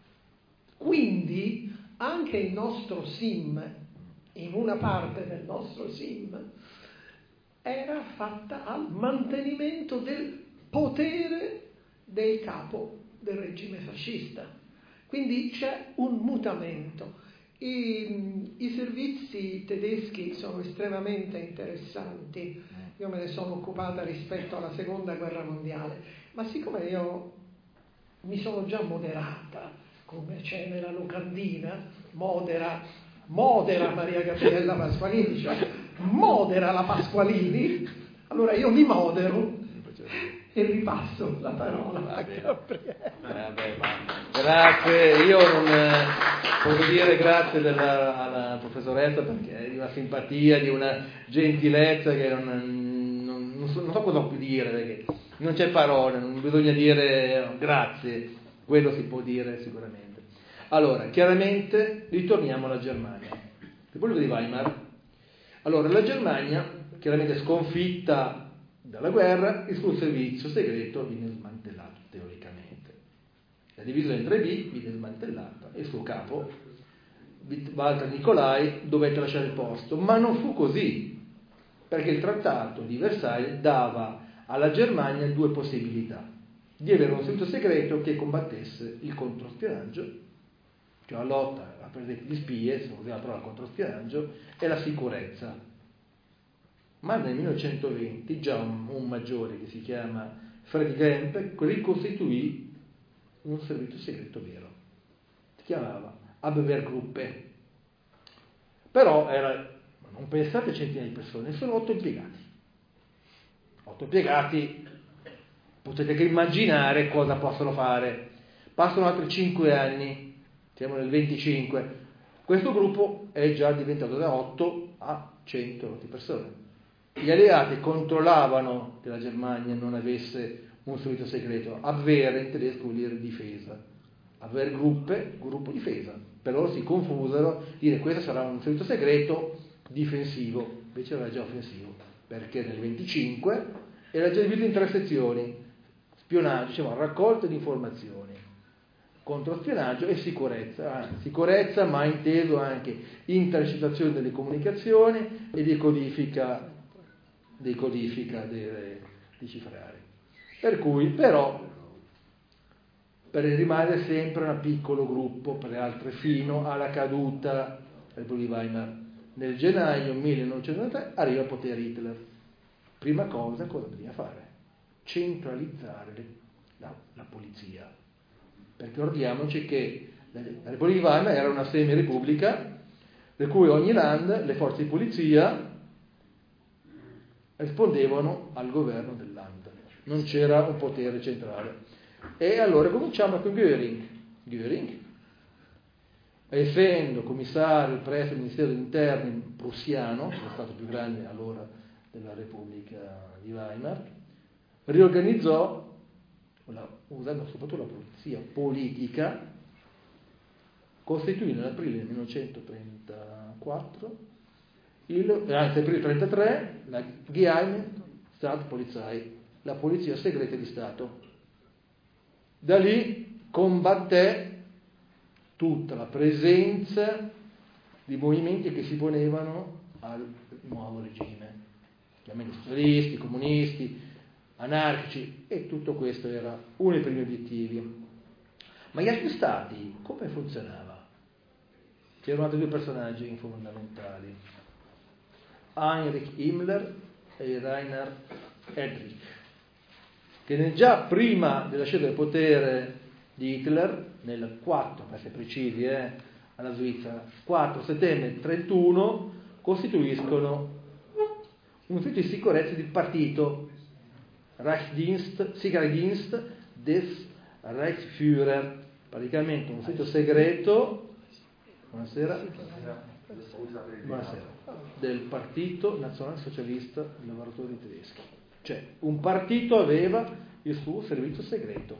Quindi anche il nostro sim, in una parte del nostro sim, era fatta al mantenimento del potere del capo del regime fascista. Quindi c'è un mutamento. I, i servizi tedeschi sono estremamente interessanti. Io me ne sono occupata rispetto alla seconda guerra mondiale, ma siccome io mi sono già moderata, come c'è nella locandina, modera, modera Maria Gabriella Pasqualini, cioè modera la Pasqualini, allora io mi modero e ripasso la parola a Gabriele. Vabbè, ma grazie, io non eh, posso dire grazie della, alla professoressa perché è di una simpatia, di una gentilezza che non, non, non, so, non so cosa più dire, perché non c'è parole, non bisogna dire grazie, quello si può dire sicuramente. Allora, chiaramente ritorniamo alla Germania. Repubblica di Weimar. Allora, la Germania, chiaramente sconfitta dalla guerra, il suo servizio segreto viene smantellato teoricamente. La divisione tre B viene smantellata e il suo capo, Walter Nicolai, dovette lasciare il posto. Ma non fu così, perché il trattato di Versailles dava alla Germania due possibilità: di avere un servizio segreto che combattesse il controspionaggio, cioè la lotta a prendere gli spie, se usava la parola controspionaggio, e la sicurezza. Ma nel millenovecentoventi già un, un maggiore che si chiama Freddy Gempe ricostituì un servizio segreto vero. Si chiamava Abwehrgruppe. Però era, non pensate, centinaia di persone, sono otto impiegati. Otto impiegati, potete che immaginare cosa possono fare. Passano altri cinque anni, siamo nel venticinque. Questo gruppo è già diventato da otto a cento persone. Gli alleati controllavano che la Germania non avesse un servizio segreto. Abwehr in tedesco vuol dire difesa. Abwehrgruppe, gruppo difesa. Per loro si confusero, dire questo sarà un servizio segreto difensivo, invece era già offensivo, perché nel venticinque era già diviso in tre sezioni: spionaggio, diciamo, raccolta di informazioni, controspionaggio e sicurezza. Ah, sicurezza, ma inteso anche intercettazione delle comunicazioni e decodifica decodifica delle, di cifrare. Per cui, però, per rimanere sempre un piccolo gruppo, per le altre, fino alla caduta del Repubblica di Weimar. Nel gennaio millenovecentotrentatré arriva al potere Hitler. Prima cosa, cosa bisogna fare? Centralizzare la, la polizia. Perché ricordiamoci che la Repubblica di Weimar era una semi-repubblica, per cui ogni land, le forze di polizia rispondevano al governo del land, non c'era un potere centrale. E allora cominciamo con Göring. Göring, essendo commissario presso il Ministero degli Interni prussiano, lo stato più grande allora della Repubblica di Weimar, riorganizzò, usando soprattutto la polizia politica, costituì nell'aprile millenovecentotrentaquattro il, anzi aprile trentatré, la Geheime Staatspolizei, la polizia segreta di Stato. Da lì combatté tutta la presenza di movimenti che si ponevano al nuovo regime, chiaramente socialisti, comunisti, anarchici, e tutto questo era uno dei primi obiettivi. Ma gli altri stati come funzionava? C'erano altri due personaggi fondamentali: Heinrich Himmler e Reinhard Heydrich, che già prima della scelta del potere di Hitler, nel quattro, per essere precisi, eh, alla Svizzera, quattro settembre trentuno, costituiscono un ufficio di sicurezza del partito Reichsdienst, Sicherheitsdienst des Reichsführer, praticamente un ufficio segreto, buonasera, buonasera, del Partito Nazionalsocialista dei Lavoratori Tedeschi. Cioè, un partito aveva il suo servizio segreto.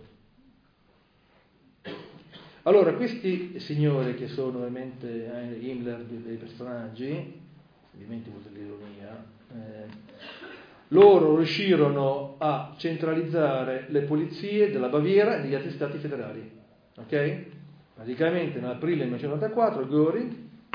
Allora, questi signori che sono ovviamente Himmler dei personaggi, ovviamente uso l'ironia, eh, loro riuscirono a centralizzare le polizie della Baviera e degli altri stati federali. Ok? Praticamente nell'aprile millenovecentonovantaquattro Göring,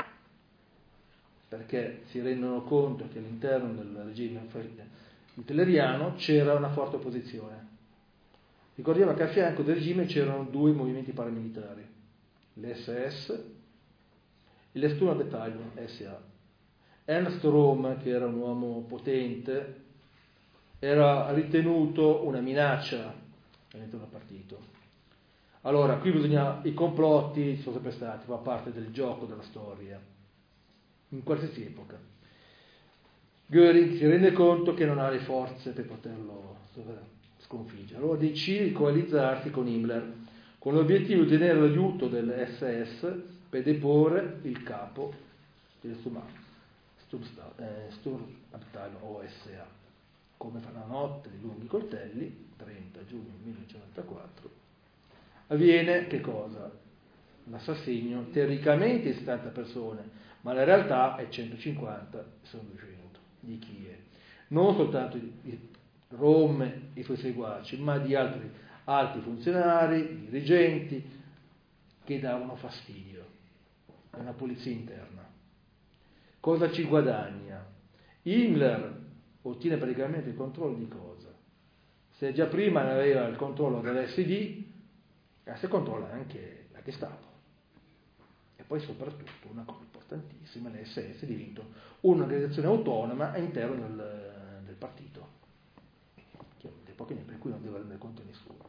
perché si rendono conto che all'interno del regime hitleriano c'era una forte opposizione. Ricordiamo che a fianco del regime c'erano due movimenti paramilitari, l'S S e l'Sturmbataillon S A. Ernst Röhm, che era un uomo potente, era ritenuto una minaccia all'interno del partito. Allora, qui bisogna, i complotti sono sempre stati, fa parte del gioco della storia, in qualsiasi epoca. Göring si rende conto che non ha le forze per poterlo sconfiggere, allora decide di coalizzarsi con Himmler, con l'obiettivo di ottenere l'aiuto dell'S S per deporre il capo del Sturmbataillon o S A. Come fa la notte dei lunghi coltelli, trenta giugno millenovecentonovantaquattro, avviene che cosa? L'assassinio teoricamente di settanta persone, ma la realtà è centocinquanta, sono duecento, di chi è? Non soltanto di Röhm e i suoi seguaci, ma di altri alti funzionari, dirigenti, che davano fastidio. È una polizia interna. Cosa ci guadagna? Himmler ottiene praticamente il controllo di cosa? Se già prima aveva il controllo dell'S D, adesso controlla anche la Gestapo. E poi soprattutto una cosa importantissima, l'S S diventa un'organizzazione autonoma all'interno del, del partito, che è pochi per cui non deve rendere conto a nessuno.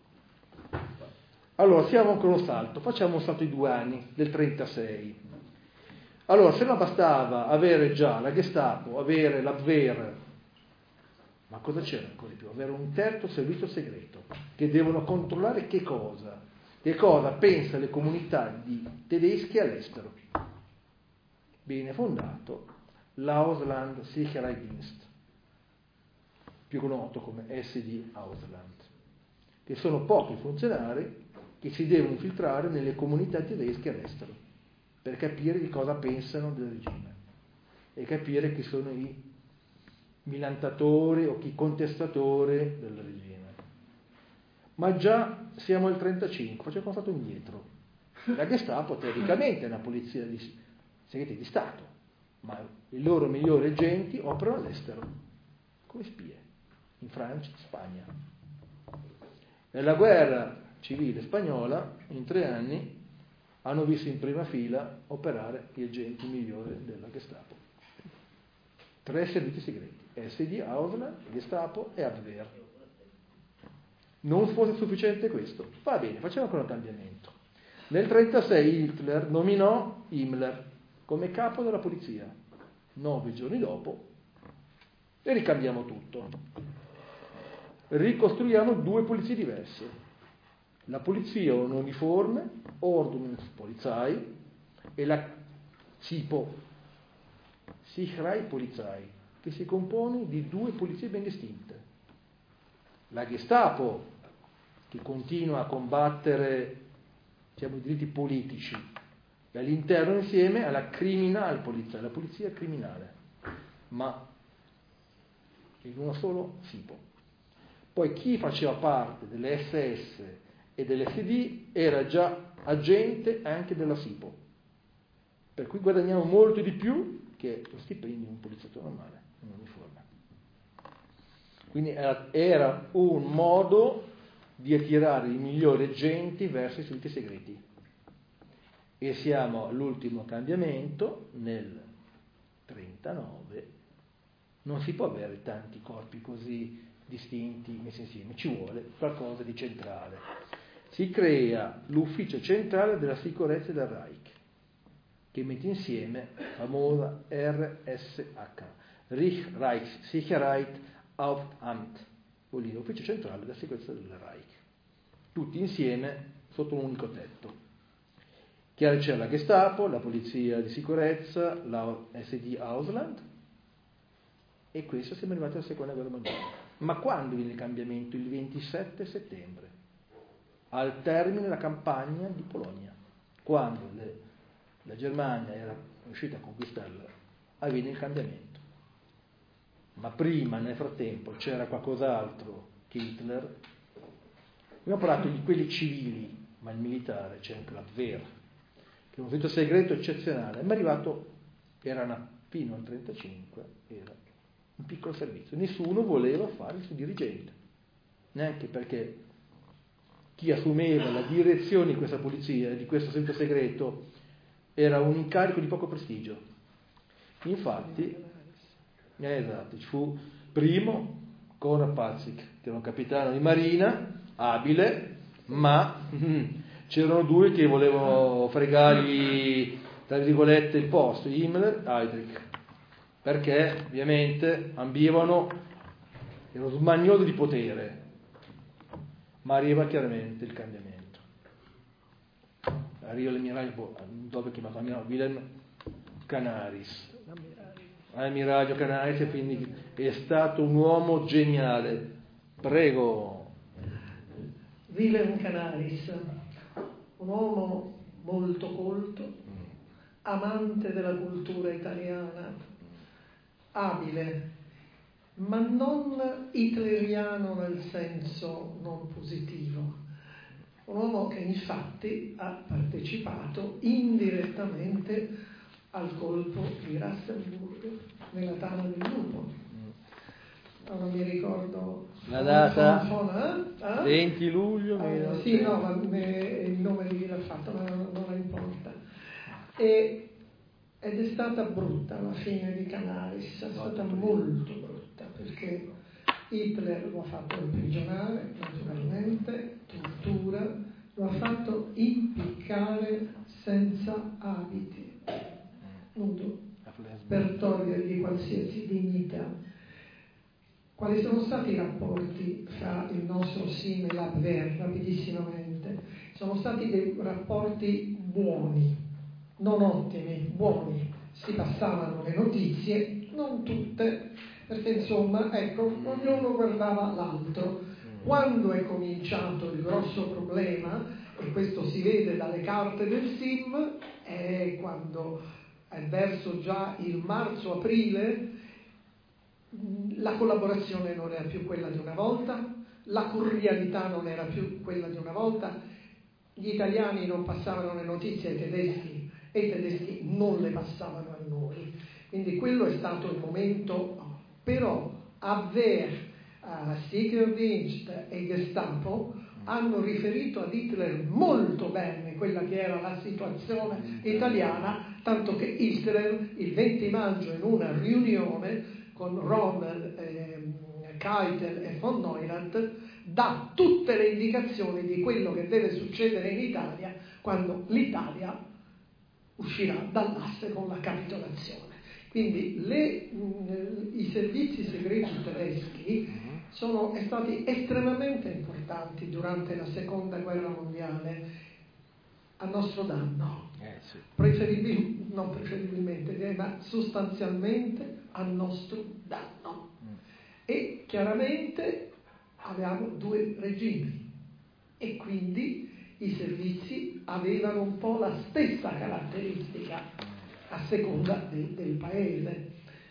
Allora, siamo ancora un salto, facciamo un salto di due anni, del trentasei. Allora, se non bastava avere già la Gestapo, avere l'Abwehr, ma cosa c'era ancora di più? Avere un terzo servizio segreto, che devono controllare che cosa? Che cosa pensa le comunità di tedeschi all'estero? Viene fondato l'Auslandsicherheitsdienst, più noto come S D Ausland, che sono pochi funzionari che si devono infiltrare nelle comunità tedesche all'estero per capire di cosa pensano del regime e capire chi sono i milantatori o chi contestatori del regime. Ma già siamo al trentacinque, facciamo un salto indietro. La Gestapo teoricamente è una polizia di segreti di Stato, ma i loro migliori agenti operano all'estero come spie in Francia e Spagna. Nella guerra civile spagnola, in tre anni, hanno visto in prima fila operare gli agenti migliori della Gestapo. Tre servizi segreti, S D, Ausland, Gestapo e Abwehr. Non fosse sufficiente questo, va bene, facciamo ancora un cambiamento. Nel trentasei Hitler nominò Himmler come capo della polizia. Nove giorni dopo e ricambiamo tutto. Ricostruiamo due polizie diverse. La polizia in uniforme, Ordnungspolizei, e la SIPO, Sicherheitspolizei, che si compone di due polizie ben distinte. La Gestapo, che continua a combattere, diciamo, i diritti politici, e all'interno insieme alla Kriminalpolizei, la polizia criminale, ma in uno solo SIPO. Poi chi faceva parte delle S S e dell'S D era già agente anche della SIPO, per cui guadagniamo molto di più che lo stipendio di un poliziotto normale, in uniforme. Quindi era, era un modo di attirare i migliori agenti verso i servizi segreti. E siamo all'ultimo cambiamento, nel trentanove. Non si può avere tanti corpi così distinti messi insieme, ci vuole qualcosa di centrale. Si crea l'ufficio centrale della sicurezza del Reich, che mette insieme la famosa R S H, Reichssicherheitsamt, vuol dire ufficio centrale della sicurezza del Reich. tutti insieme sotto un unico tetto. C'era la Gestapo, la polizia di sicurezza, la S D Ausland, e questo siamo arrivati alla seconda guerra mondiale. Ma quando viene il cambiamento? Il ventisette settembre, al termine della campagna di Polonia, quando le, la Germania era riuscita a conquistarla, avviene il cambiamento. Ma prima, nel frattempo, c'era qualcos'altro che Hitler. Abbiamo parlato di quelli civili, ma il militare c'è anche la Wehr, che è un servizio segreto eccezionale, ma è arrivato, era una, fino al trentacinque, era un piccolo servizio. Nessuno voleva fare il suo dirigente, neanche perché chi assumeva la direzione di questa polizia, di questo servizio segreto, era un incarico di poco prestigio. Infatti, eh, esatto, ci fu primo Konrad Patzig, che era un capitano di marina, abile, ma mm, c'erano due che volevano fregargli, tra virgolette, il posto, Himmler e Heydrich, perché ovviamente ambivano, erano smaniosi di potere, ma arriva chiaramente il cambiamento. Arriva l'ammiraglio, dove chiamato ammiraglio Wilhelm Canaris, ammiraglio Canaris, e quindi è stato un uomo geniale. Prego. Wilhelm Canaris, un uomo molto colto, amante della cultura italiana, abile, ma non hitleriano nel senso non positivo. Un uomo che infatti ha partecipato indirettamente al colpo di Rassenburg nella Tana del Lupo. Non mi ricordo la data, eh? Eh? venti luglio. Ah, sì, no, ma me, il nome di chi l'ha fatto, ma non, non importa. E, ed è stata brutta la fine di Canaris, è stata molto brutta, perché Hitler lo ha fatto imprigionare, naturalmente, tortura, lo ha fatto impiccare senza abiti, nudo, per togliergli qualsiasi dignità. Quali sono stati i rapporti fra il nostro Sim e la Wehr? Rapidissimamente. Sono stati dei rapporti buoni, non ottimi, buoni. Si passavano le notizie, non tutte, perché insomma, ecco, ognuno guardava l'altro. Quando è cominciato il grosso problema, e questo si vede dalle carte del Sim, è quando è verso già il marzo-aprile, la collaborazione non era più quella di una volta, la cordialità non era più quella di una volta, gli italiani non passavano le notizie ai tedeschi e i tedeschi non le passavano a noi. Quindi quello è stato il momento, però Abwehr, uh, Sicherdienst e Gestapo hanno riferito ad Hitler molto bene quella che era la situazione italiana, tanto che Hitler il venti maggio in una riunione con Rommel, eh, Keitel e von Neurath dà tutte le indicazioni di quello che deve succedere in Italia quando l'Italia uscirà dall'asse con la capitolazione. Quindi le, mh, i servizi segreti tedeschi sono stati estremamente importanti durante la seconda guerra mondiale, a nostro danno, eh, sì. Preferibil- non preferibilmente, ma sostanzialmente a nostro danno. Mm. E chiaramente avevamo due regimi e quindi i servizi avevano un po' la stessa caratteristica a seconda de- del paese.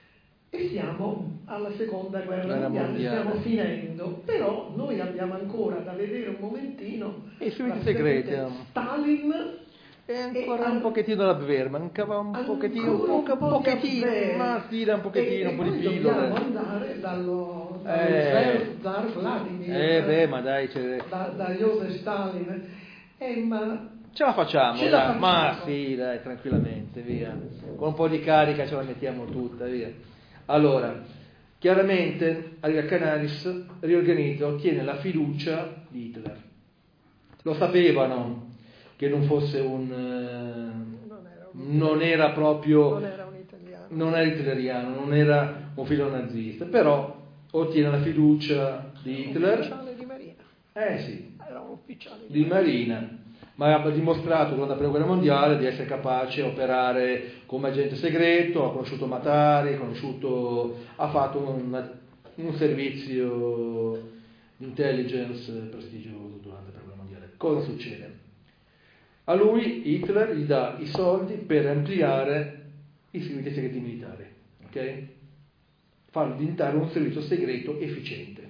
E siamo alla seconda guerra mondiale, mondiale, stiamo finendo, però noi abbiamo ancora da vedere un momentino e i servizi segreti. Stalin e ancora e un pochettino la Wehr, mancava un pochettino, un, un, po- po pochettino, ma tira un pochettino, e, un po' e di pillole. Dobbiamo andare dallo, dallo eh, Zar Vladimir, eh beh, ma dai, c'è... da, da Joseph Stalin, eh, ma ce la facciamo, ce dai. La facciamo. Ma sì, dai, tranquillamente, via. Con un po' di carica ce la mettiamo tutta, via. Allora, chiaramente arriva Canaris, riorganizza, ottiene la fiducia di Hitler. Lo sapevano che non fosse un... Eh, non, era un non era proprio... Non era un italiano. Non era italiano, non era un filo nazista, però ottiene la fiducia di Hitler. Ufficiale di marina. Eh sì, Era un ufficiale di marina, ma ha dimostrato durante la prima guerra mondiale di essere capace a operare come agente segreto, ha conosciuto Matari, ha, conosciuto, ha fatto un, un servizio di intelligence prestigioso durante la prima guerra mondiale. Cosa succede? A lui Hitler gli dà i soldi per ampliare i servizi segreti militari, ok? Farlo diventare un servizio segreto efficiente.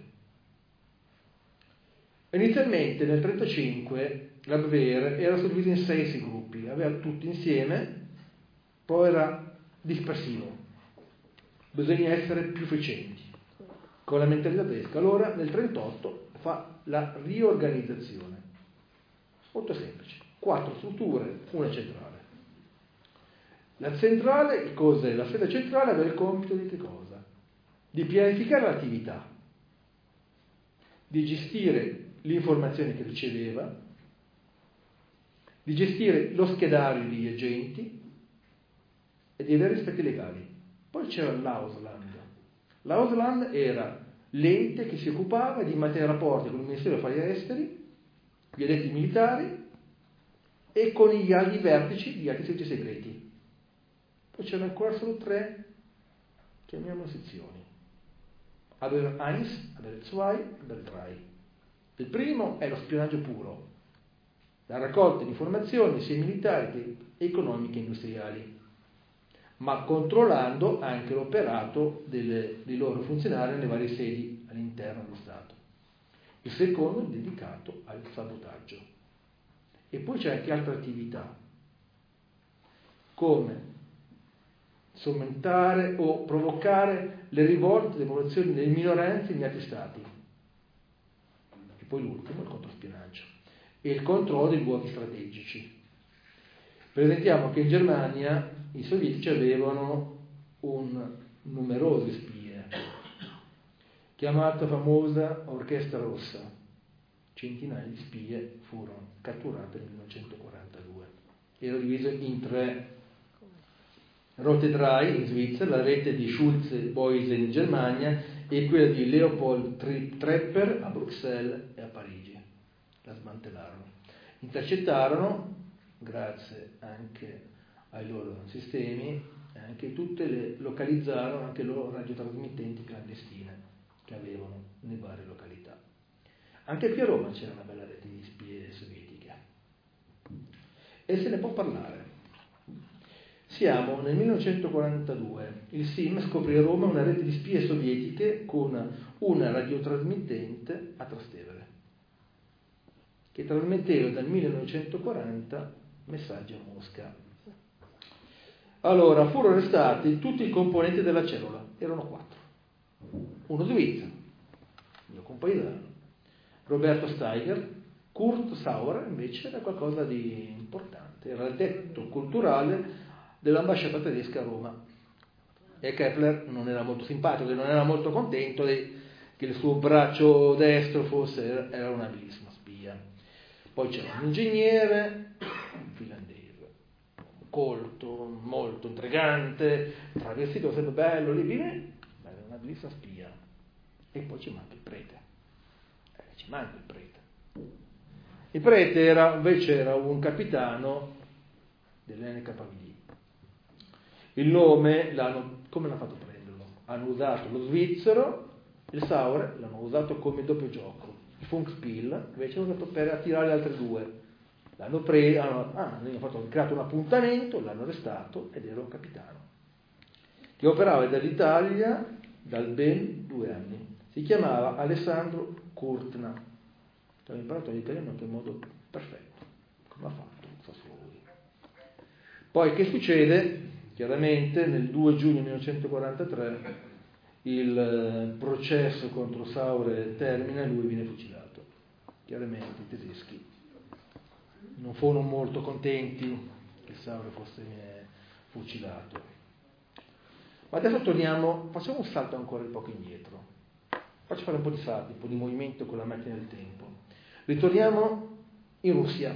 Inizialmente nel millenovecentotrentacinque la B V R era suddivisa in sei gruppi, aveva tutti insieme, poi era dispersivo. Bisogna essere più efficienti con la mentalità tedesca. Allora nel millenovecentotrentotto fa la riorganizzazione. Molto semplice. Quattro strutture, una centrale. La centrale, cos'è? La sede centrale aveva il compito di che cosa? Di pianificare l'attività, di gestire le informazioni che riceveva, di gestire lo schedario degli agenti e di avere rispetti legali. Poi c'era l'Ausland. L'Ausland era l'ente che si occupava di mantenere rapporti con il Ministero degli Affari Esteri, gli addetti militari e con gli altri vertici di altri servizi segreti. Poi c'erano ancora solo tre, chiamiamolo sezioni. Abwehr eins, Abwehr zwei, Abwehr drei. Il primo è lo spionaggio puro, la raccolta di informazioni sia militari che economiche e industriali, ma controllando anche l'operato delle, dei loro funzionari nelle varie sedi all'interno dello Stato. Il secondo è dedicato al sabotaggio. E poi c'è anche altre attività, come fomentare o provocare le rivolte delle popolazioni delle minoranze negli altri stati. E poi l'ultimo, il controspionaggio e il controllo dei luoghi strategici. Presentiamo che in Germania i sovietici avevano un numerose spie, chiamata famosa Orchestra Rossa. Centinaia di spie furono catturate nel millenovecentoquarantadue. Era diviso in tre: Rote drei in Svizzera, la rete di Schulze-Boisen in Germania e quella di Leopold Trepper a Bruxelles e a Parigi. La smantellarono. Intercettarono, grazie anche ai loro sistemi, anche tutte le localizzarono anche le loro radiotrasmittenti clandestine che avevano nelle varie località. Anche qui a Roma c'era una bella rete di spie sovietiche e se ne può parlare. Siamo nel millenovecentoquarantadue, il S I M scoprì a Roma una rete di spie sovietiche con una radiotrasmittente a Trastevere che trasmetteva dal millenovecentoquaranta messaggi a Mosca. Allora furono arrestati tutti i componenti della cellula, erano quattro. Uno svizzero, mio compaesano, Roberto Steiger. Kurt Sauer invece era qualcosa di importante, era il detto culturale dell'ambasciata tedesca a Roma. E Kepler non era molto simpatico, non era molto contento di, che il suo braccio destro fosse, era una abilissima spia. Poi c'era un ingegnere, un finlandese, colto, molto intrigante, travestito sempre bello, lì, bene, ma era una bellissima spia. E poi ci manca il prete. Eh, ci manca il prete. Il prete era, invece era un capitano dell'N K V D. Il nome, l'hanno, come l'hanno fatto prenderlo? Hanno usato lo svizzero, il Sauer, l'hanno usato come doppio gioco. Il Funkspiel, invece, l'hanno usato per attirare le altre due. L'hanno preso, hanno, ah, hanno fatto, creato un appuntamento, l'hanno arrestato ed era un capitano che operava dall'Italia da ben due anni. Si chiamava Alessandro Kurtna. Aveva imparato l'italiano anche in modo perfetto. Come ha fatto? Non so solo lui. Poi che succede? Chiaramente nel due giugno millenovecentoquarantatré il processo contro Sauer termina e lui viene fucilato. Chiaramente i tedeschi non furono molto contenti che Sauer fosse fucilato. Ma adesso torniamo, facciamo un salto ancora un poco indietro. Faccio fare un po' di salti, un po' di movimento con la macchina del tempo. Ritorniamo in Russia.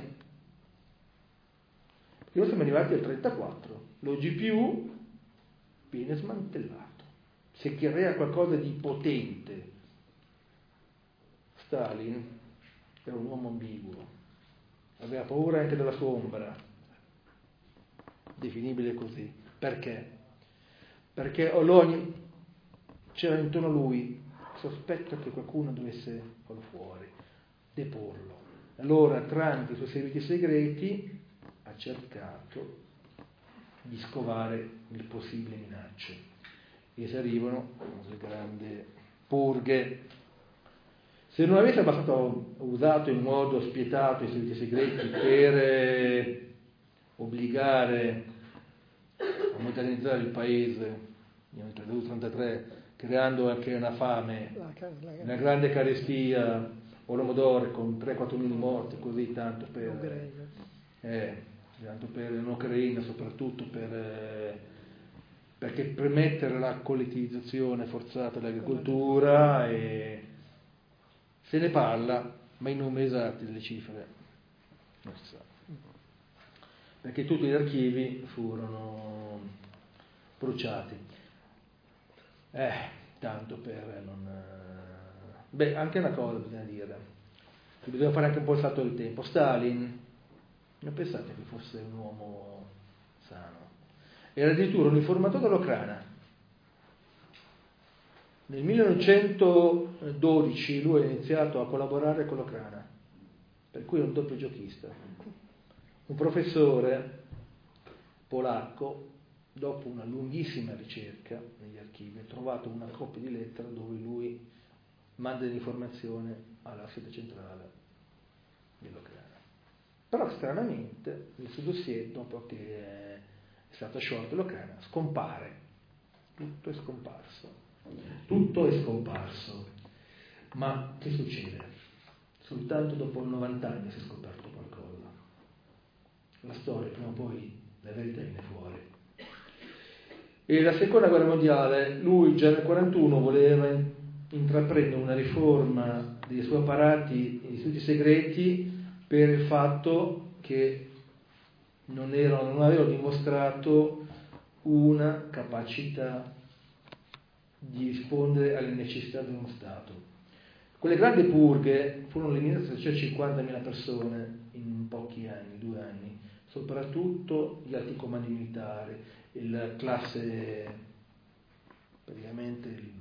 Noi siamo arrivati al trentaquattro. L'O G P U viene smantellato. Si crea qualcosa di potente. Stalin era un uomo ambiguo, aveva paura anche della sua ombra, definibile così. Perché? Perché ogni, c'era intorno a lui sospetto che qualcuno dovesse farlo fuori, deporlo. Allora, tramite i suoi servizi segreti, ha cercato di scovare le possibili minacce. E si arrivano alle grandi purghe. Se non avesse abbastanza usato in modo spietato i servizi segreti per eh, obbligare a modernizzare il paese nel trentadue trentatré, creando anche una fame, una grande carestia, Holodomor con tre quattro milioni di morti, così tanto per, eh, tanto per l'Ucraina, soprattutto per, eh, perché permettere la collettivizzazione forzata dell'agricoltura, e se ne parla, ma i numeri esatti delle cifre non si sa, perché tutti gli archivi furono bruciati. Eh, tanto per non... Beh, anche una cosa bisogna dire, che bisogna fare anche un po' il salto del tempo. Stalin, non pensate che fosse un uomo sano, era addirittura un informatore dell'Ucraina. Nel millenovecentododici lui ha iniziato a collaborare con l'Ucraina, per cui è un doppio giochista. Un professore polacco, dopo una lunghissima ricerca negli archivi, ha trovato una copia di lettera dove lui manda l'informazione alla sede centrale dell'Ucraina. Però stranamente nel suo dossier, dopo che è stata sciolta l'Ucraina, scompare. Tutto è scomparso. Tutto è scomparso. Ma che succede? Soltanto dopo novanta anni si è scoperto qualcosa. La storia, prima o poi, la verità viene fuori. E la seconda guerra mondiale, lui già nel quarantuno voleva intraprendere una riforma dei suoi apparati e istituti segreti per il fatto che non, erano, non avevano dimostrato una capacità di rispondere alle necessità di uno Stato. Quelle grandi purghe furono eliminate trecentocinquantamila persone in pochi anni, due anni, soprattutto gli alti comandi militari, la classe, praticamente il,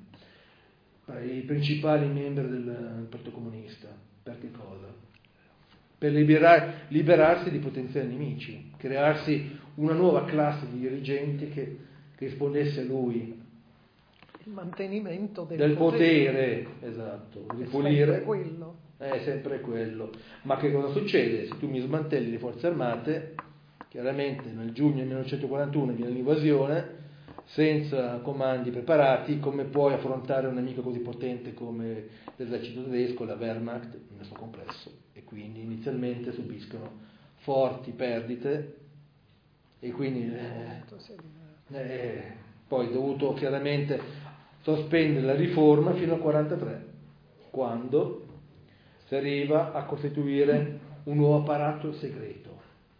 i principali membri del Partito Comunista. Per che cosa? Per liberar, liberarsi di potenziali nemici, crearsi una nuova classe di dirigenti che, che rispondesse a lui. Il mantenimento del, del potere, potere, esatto, è ripulire. sempre quello. È sempre quello. Ma che cosa succede? Se tu mi smantelli le forze armate, chiaramente nel giugno millenovecentoquarantuno viene l'invasione, senza comandi preparati, come puoi affrontare un nemico così potente come l'esercito tedesco, la Wehrmacht, nel suo complesso? E quindi inizialmente subiscono forti perdite, e quindi eh, eh, poi dovuto chiaramente sospendere la riforma fino al quarantatré, quando si arriva a costituire un nuovo apparato segreto.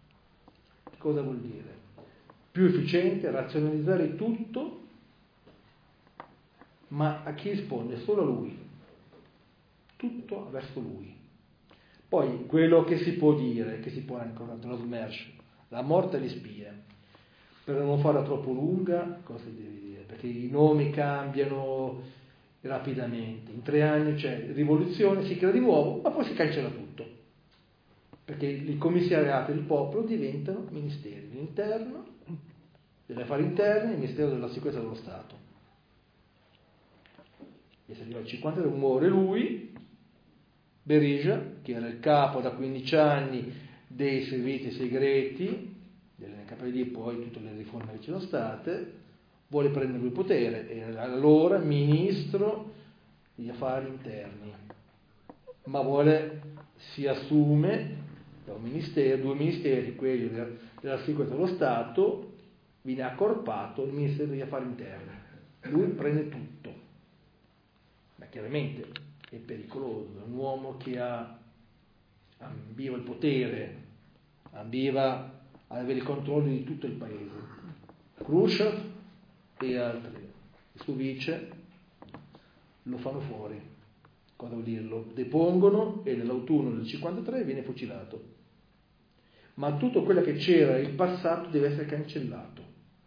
Cosa vuol dire? Più efficiente, razionalizzare tutto, ma a chi risponde? Solo a lui. Tutto verso lui. Poi quello che si può dire, che si può ancora lo smercio, la morte alle spie. Per non farla troppo lunga, cosa si deve dire? Perché i nomi cambiano rapidamente. In tre anni c'è rivoluzione, si crea di nuovo, ma poi si cancella tutto. Perché i commissariati del popolo diventano ministeri dell'interno, degli affari interni, il Ministero della Sicurezza dello Stato. E se arriva al cinquanta muore lui, Berisha, che era il capo da quindici anni dei servizi segreti, dell'N K P D, poi tutte le riforme che ci sono state, vuole prendere il potere, e allora ministro degli affari interni, ma vuole, si assume da un ministero, due ministeri, quelli della, della sicurezza dello Stato, viene accorpato il Ministero degli Affari Interni. Lui prende tutto, ma chiaramente è pericoloso, è un uomo che ha, ambiva il potere, ambiva ad avere il controllo di tutto il paese. Khrushchev e altri, il suo vice, lo fanno fuori Cosa vuol dire? Lo depongono e nell'autunno del cinquantatré viene fucilato. Ma tutto quello che c'era il passato deve essere cancellato.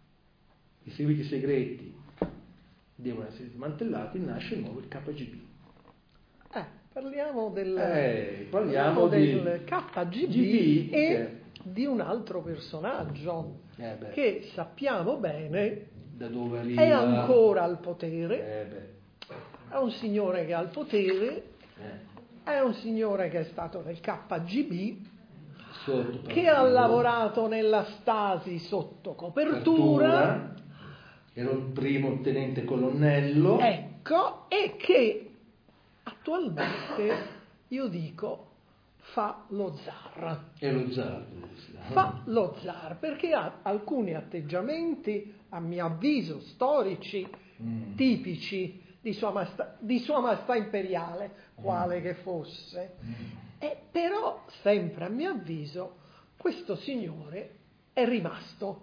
I servizi segreti devono essere smantellati, nasce il nuovo il K G B. Eh, parliamo del, eh, parliamo parliamo di del K G B G B, e che... di un altro personaggio eh beh, che sappiamo bene da dove arriva... è ancora al potere, eh beh. è un signore che è al potere, eh. è un signore che è stato nel K G B, Sotto, che ha lavorato nella Stasi sotto copertura, era un primo tenente colonnello, ecco, e che attualmente, io dico, fa lo zar. È lo zar. Fa lo zar perché ha alcuni atteggiamenti, a mio avviso, storici, mm. tipici di sua maestà, di sua maestà imperiale, quale mm. che fosse. Mm. E però, sempre a mio avviso, questo signore è rimasto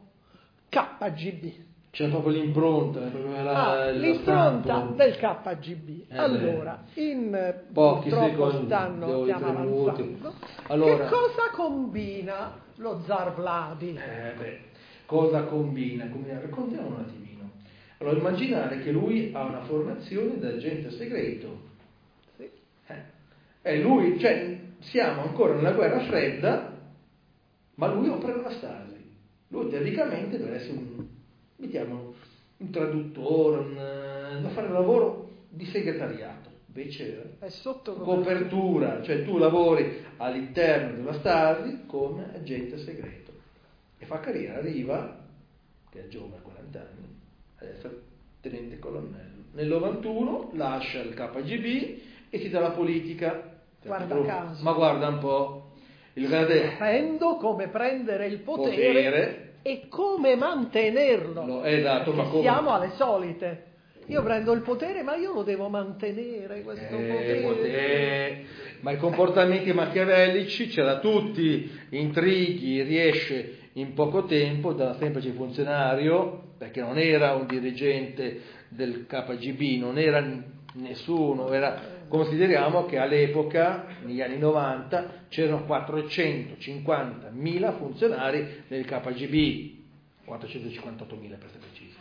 K G B. C'è proprio l'impronta, proprio la, ah, l'impronta stampo. del K G B. Eh allora, in pochi purtroppo secondi, stanno stiamo avanzando. Allora, che cosa combina lo zar Vladi? Eh beh, cosa combina? combina? Raccontiamo un attimino. Allora, immaginare che lui ha una formazione da agente segreto. Sì. Eh. E lui, cioè, siamo ancora nella guerra fredda, ma lui opera nella Stasi. Lui teoricamente deve essere un, mettiamo, un traduttore, un, da fare un lavoro di segretariato. Invece è sotto copertura, cioè tu lavori all'interno della Stasi come agente segreto. E fa carriera, arriva, che è giovane, quaranta anni, ad essere tenente colonnello. Nel novantuno lascia il K G B e si dà alla politica. Guarda Oh, caso. ma guarda un po', il grande prendo come prendere il potere, potere e come mantenerlo. Lo, esatto, ma come... siamo alle solite. Io prendo il potere, ma io lo devo mantenere questo eh, potere. potere. Ma i comportamenti machiavellici ce l'ha tutti, intrighi, riesce in poco tempo da semplice funzionario, perché non era un dirigente del K G B, non era nessuno, era... Consideriamo che all'epoca, negli anni novanta, c'erano quattrocentocinquantamila funzionari del K G B, quattrocentocinquantottomila per essere precisi.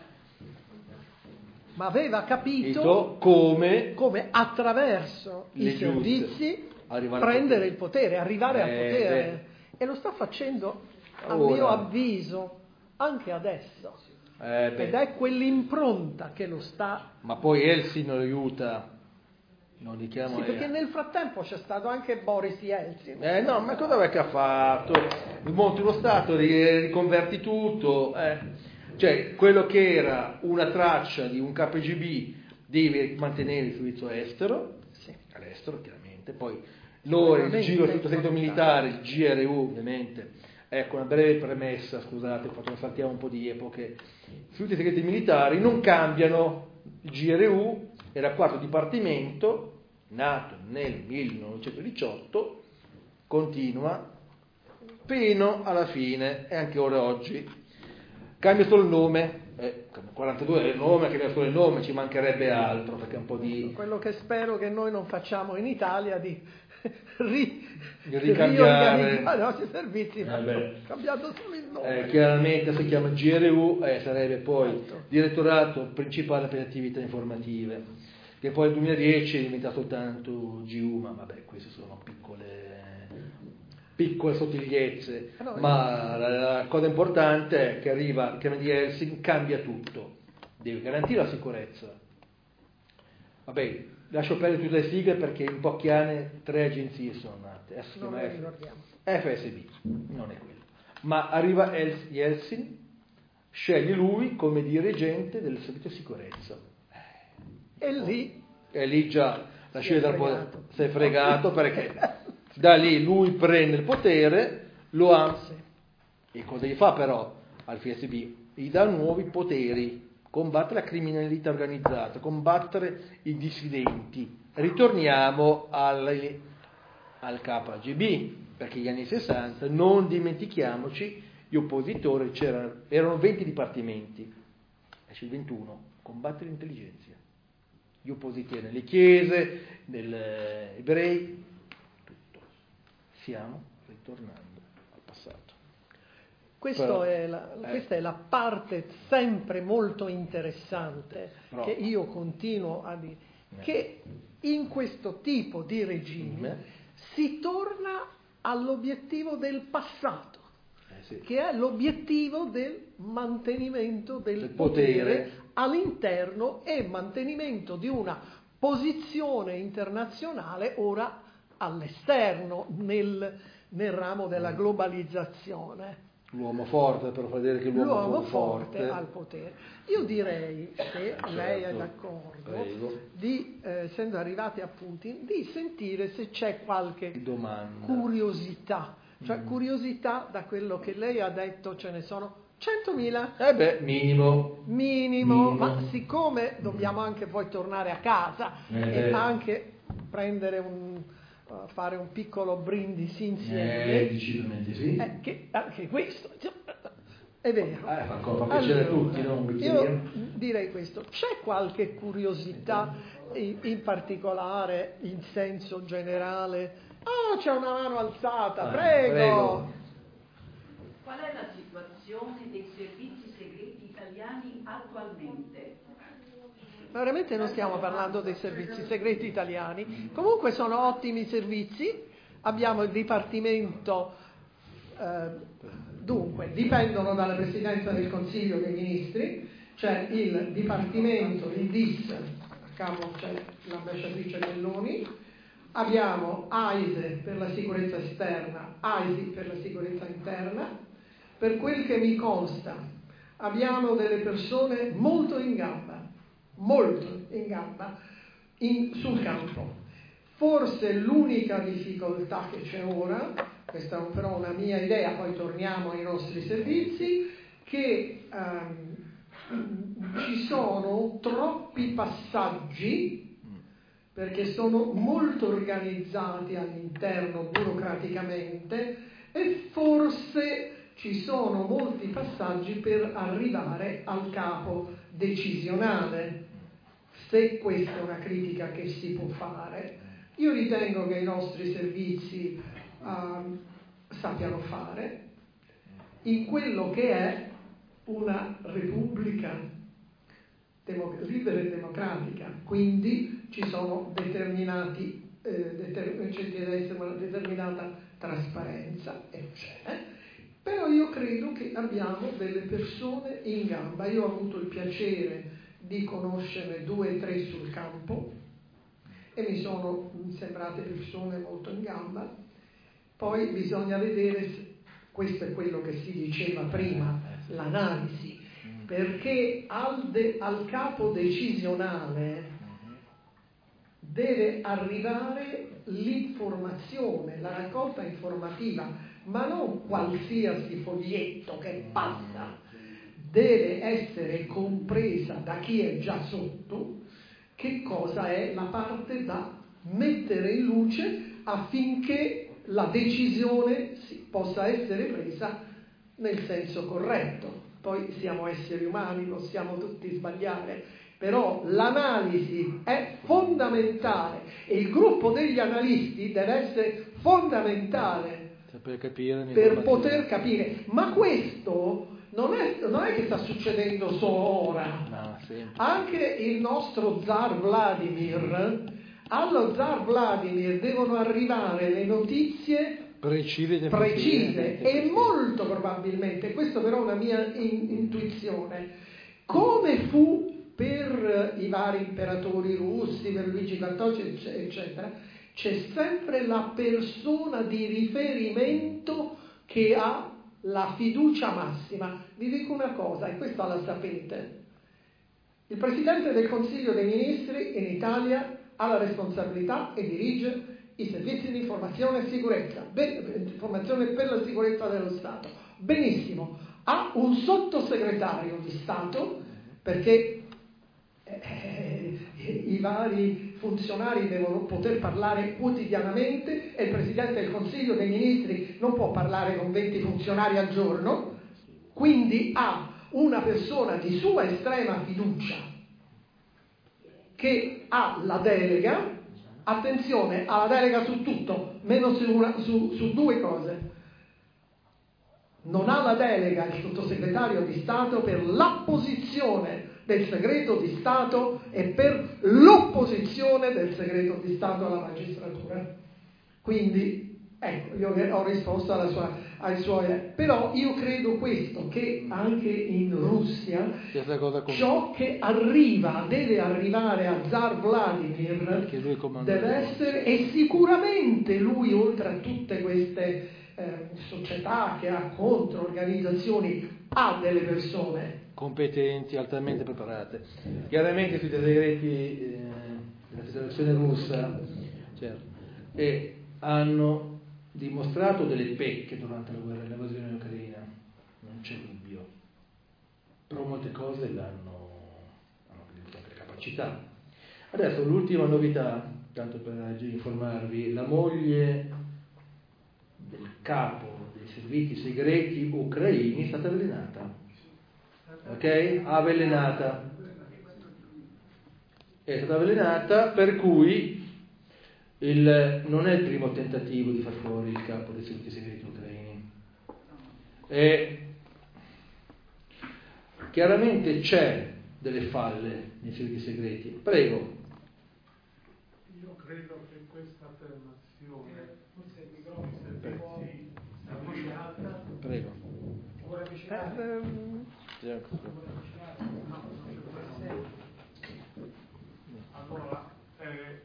Ma aveva capito come, come attraverso i servizi prendere il potere, arrivare eh, al potere. E lo sta facendo, a ora. mio avviso, anche adesso. Eh, Ed è quell'impronta che lo sta... Ma poi Elsin lo aiuta... Non li chiamo sì, perché nel frattempo c'è stato anche Boris Yeltsin. Eh no, ma cosa che ha fatto? Monti uno Stato, riconverti tutto. Eh. Cioè, quello che era una traccia di un K G B deve mantenere il servizio estero, sì. all'estero chiaramente, poi loro, il giro del segreto militare, il G R U ovviamente. Ecco, una breve premessa, scusate, faccio saltiamo un po' di epoche. I servizi segreti militari non cambiano, il G R U era il quarto dipartimento, nato nel millenovecentodiciotto, continua fino alla fine e anche ora oggi. Cambia solo il nome, eh, quarantadue è il nome, cambia solo il nome, ci mancherebbe altro, perché un po' di... Quello che spero che noi non facciamo in Italia di, ri, di ricambiare i nostri servizi, eh cambiando solo il nome. Eh, chiaramente si chiama G R U, eh, sarebbe poi certo. Direttorato Principale per le Attività Informative, che poi nel duemiladieci è diventato soltanto G U, ma vabbè, queste sono piccole, piccole sottigliezze, no, ma la, la cosa importante è che arriva, che di Helsinki cambia tutto, deve garantire la sicurezza. Vabbè, lascio perdere tutte le sigle perché in pochi anni tre agenzie sono nate, F S B, non è quello, ma arriva Helsinki, sceglie lui come dirigente del servizio sicurezza. E lì, e lì già la scelta fregato. si è fregato perché da lì lui prende il potere, lo ha e cosa gli fa però al F S B? Gli dà nuovi poteri, combattere la criminalità organizzata, combattere i dissidenti. Ritorniamo al, al K G B, perché negli anni sessanta, non dimentichiamoci, gli oppositori, c'erano, erano venti dipartimenti, esce il ventuno, combattere l'intelligenza. gli oppositi nelle chiese, negli ebrei, tutto. Stiamo ritornando al passato. Questo Però, è la, eh. questa è la parte sempre molto interessante Però, che io continuo a dire, eh. che in questo tipo di regime Mm. si torna all'obiettivo del passato, Eh, sì. che è l'obiettivo del mantenimento del, Del potere, potere all'interno e mantenimento di una posizione internazionale ora all'esterno, nel, nel ramo della globalizzazione. L'uomo forte, per far vedere che l'uomo, L'uomo forte, forte al potere. Io direi, se Certo, lei è d'accordo, prego. di, eh, essendo arrivati a Putin, di sentire se c'è qualche Domanda. curiosità. Cioè Mm. curiosità, da quello che lei ha detto, ce ne sono centomila. Eh beh, minimo. Minimo, Minimo. ma siccome dobbiamo anche poi tornare a casa Eh e beh. anche prendere un, uh, fare un piccolo brindisi insieme, Eh, decisamente sì. eh, che anche questo è vero. Eh, fa, fa piacere a tutti, no? Un bicchierino. Io direi questo. C'è qualche curiosità in, in particolare, in senso generale? Ah, c'è una mano alzata, Ah, prego. prego. Qual è la situazione dei servizi segreti italiani attualmente? Ma veramente non stiamo parlando dei servizi segreti italiani. Comunque sono ottimi servizi. Abbiamo il Dipartimento, eh, dunque, dipendono dalla Presidenza del Consiglio dei Ministri, c'è il Dipartimento, il D I S, a capo c'è l'ambasciatrice Belloni, abbiamo AISE per la sicurezza esterna, AISI per la sicurezza interna. Per quel che mi consta, abbiamo delle persone molto in gamba, molto in gamba, in, sul campo. Forse l'unica difficoltà che c'è ora, questa è però una mia idea, poi torniamo ai nostri servizi, che ehm, ci sono troppi passaggi, perché sono molto organizzati all'interno burocraticamente e forse ci sono molti passaggi per arrivare al capo decisionale. Se questa è una critica che si può fare, io ritengo che i nostri servizi uh, sappiano fare in quello che è una repubblica democ- libera e democratica, quindi ci sono determinati eh, deter- c'è deve essere una determinata trasparenza e c'è. Però io credo che abbiamo delle persone in gamba. Io ho avuto il piacere di conoscerne due o tre sul campo e mi sono sembrate persone molto in gamba. Poi bisogna vedere se, questo è quello che si diceva prima, l'analisi, perché al, de, al capo decisionale deve arrivare l'informazione, la raccolta informativa, ma non qualsiasi foglietto che passa, deve essere compresa da chi è già sotto che cosa è la parte da mettere in luce affinché la decisione si, possa essere presa nel senso corretto. Poi siamo esseri umani, possiamo tutti sbagliare, però l'analisi è fondamentale e il gruppo degli analisti deve essere fondamentale per, capire per poter capire. Ma questo non è, non è che sta succedendo solo ora. No, anche il nostro zar Vladimir, allo zar Vladimir devono arrivare le notizie precise, precise e molto probabilmente, questo però è una mia in, intuizione, come fu per i vari imperatori russi, per Luigi quattordici eccetera, c'è sempre la persona di riferimento che ha la fiducia massima. Vi dico una cosa, e questa la sapete: il Presidente del Consiglio dei Ministri in Italia ha la responsabilità e dirige i servizi di informazione e sicurezza, ben, informazione per la sicurezza dello Stato. Benissimo, ha un sottosegretario di Stato, perché eh, i vari funzionari devono poter parlare quotidianamente e il Presidente del Consiglio dei Ministri non può parlare con venti funzionari al giorno, quindi ha una persona di sua estrema fiducia che ha la delega, attenzione, ha la delega su tutto, meno su, una, su, su due cose. Non ha la delega il sottosegretario di Stato per l'apposizione del segreto di Stato e per l'opposizione del segreto di Stato alla magistratura. Quindi, ecco, io ho risposto alla sua, ai suoi... Però io credo questo, che anche in Russia ciò che arriva, deve arrivare a Zar Vladimir, deve essere, e sicuramente lui, oltre a tutte queste eh, società che ha contro, organizzazioni, ha delle persone competenti, altamente preparate. Chiaramente sui segreti eh, della Federazione Russa, certo, e hanno dimostrato delle pecche durante la guerra, l'invasione in Ucraina, non c'è dubbio, però molte cose l'hanno, hanno anche capacità. Adesso l'ultima novità, tanto per informarvi, la moglie del capo dei servizi segreti ucraini è stata avvelenata. Ok? Avvelenata. È stata avvelenata, per cui il, non è il primo tentativo di far fuori il capo dei servizi segreti ucraini. E chiaramente c'è delle falle nei servizi segreti. Prego. Io credo che questa affermazione servizi avvicinata. Prego. Allora, eh,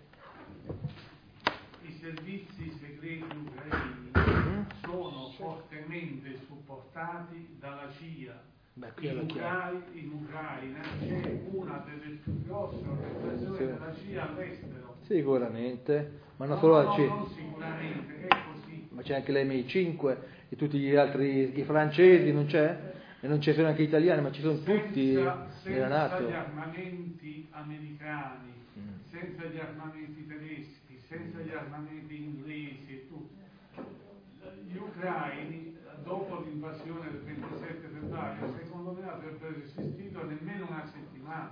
i servizi segreti ucraini sono fortemente supportati dalla C I A. Beh, qui in, è Ucraina, in Ucraina c'è una delle più grosse organizzazioni della C I A all'estero. Sicuramente, ma non no, solo no, la C I A. non sicuramente, è così. Ma c'è anche l'M I cinque e tutti gli altri, i francesi, non c'è? E non ci sono anche gli italiani, ma ci sono senza, tutti nella senza NATO. gli armamenti americani, mm. senza gli armamenti tedeschi, senza gli armamenti inglesi e tutto. Gli ucraini, dopo l'invasione del ventisette febbraio, secondo me avrebbero resistito nemmeno una settimana.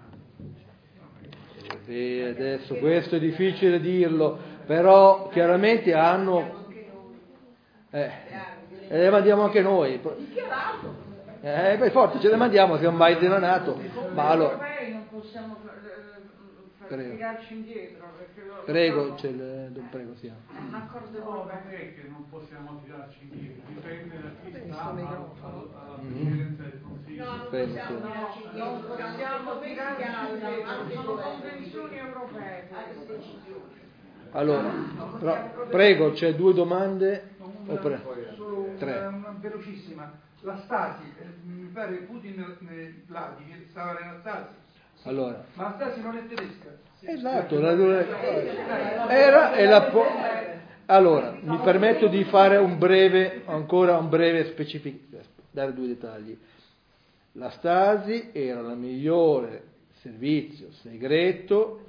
E adesso questo è difficile dirlo, però chiaramente hanno... Eh, e le mandiamo anche noi. Eh, per forza ce le mandiamo, siamo mai nato. Ma allora... non possiamo tirarci indietro. Prego, ce le, prego, sia. È un accordo No, non è che non possiamo tirarci indietro, dipende da chi sta alla presidenza del Consiglio. No, non possiamo tirarci indietro, non possiamo tirarci indietro, sono convenzioni europee. Allora, però, prego, c'è due domande? O pre- Solo tre. Una, una velocissima. La Stasi, eh, mi pare Putin, eh, Vladimir, stava nella Stasi. Sì. Allora. Ma la Stasi non è tedesca. Esatto, la, era e la po- allora, mi permetto di fare un breve, ancora un breve specifico, dare due dettagli. La Stasi era la migliore servizio segreto.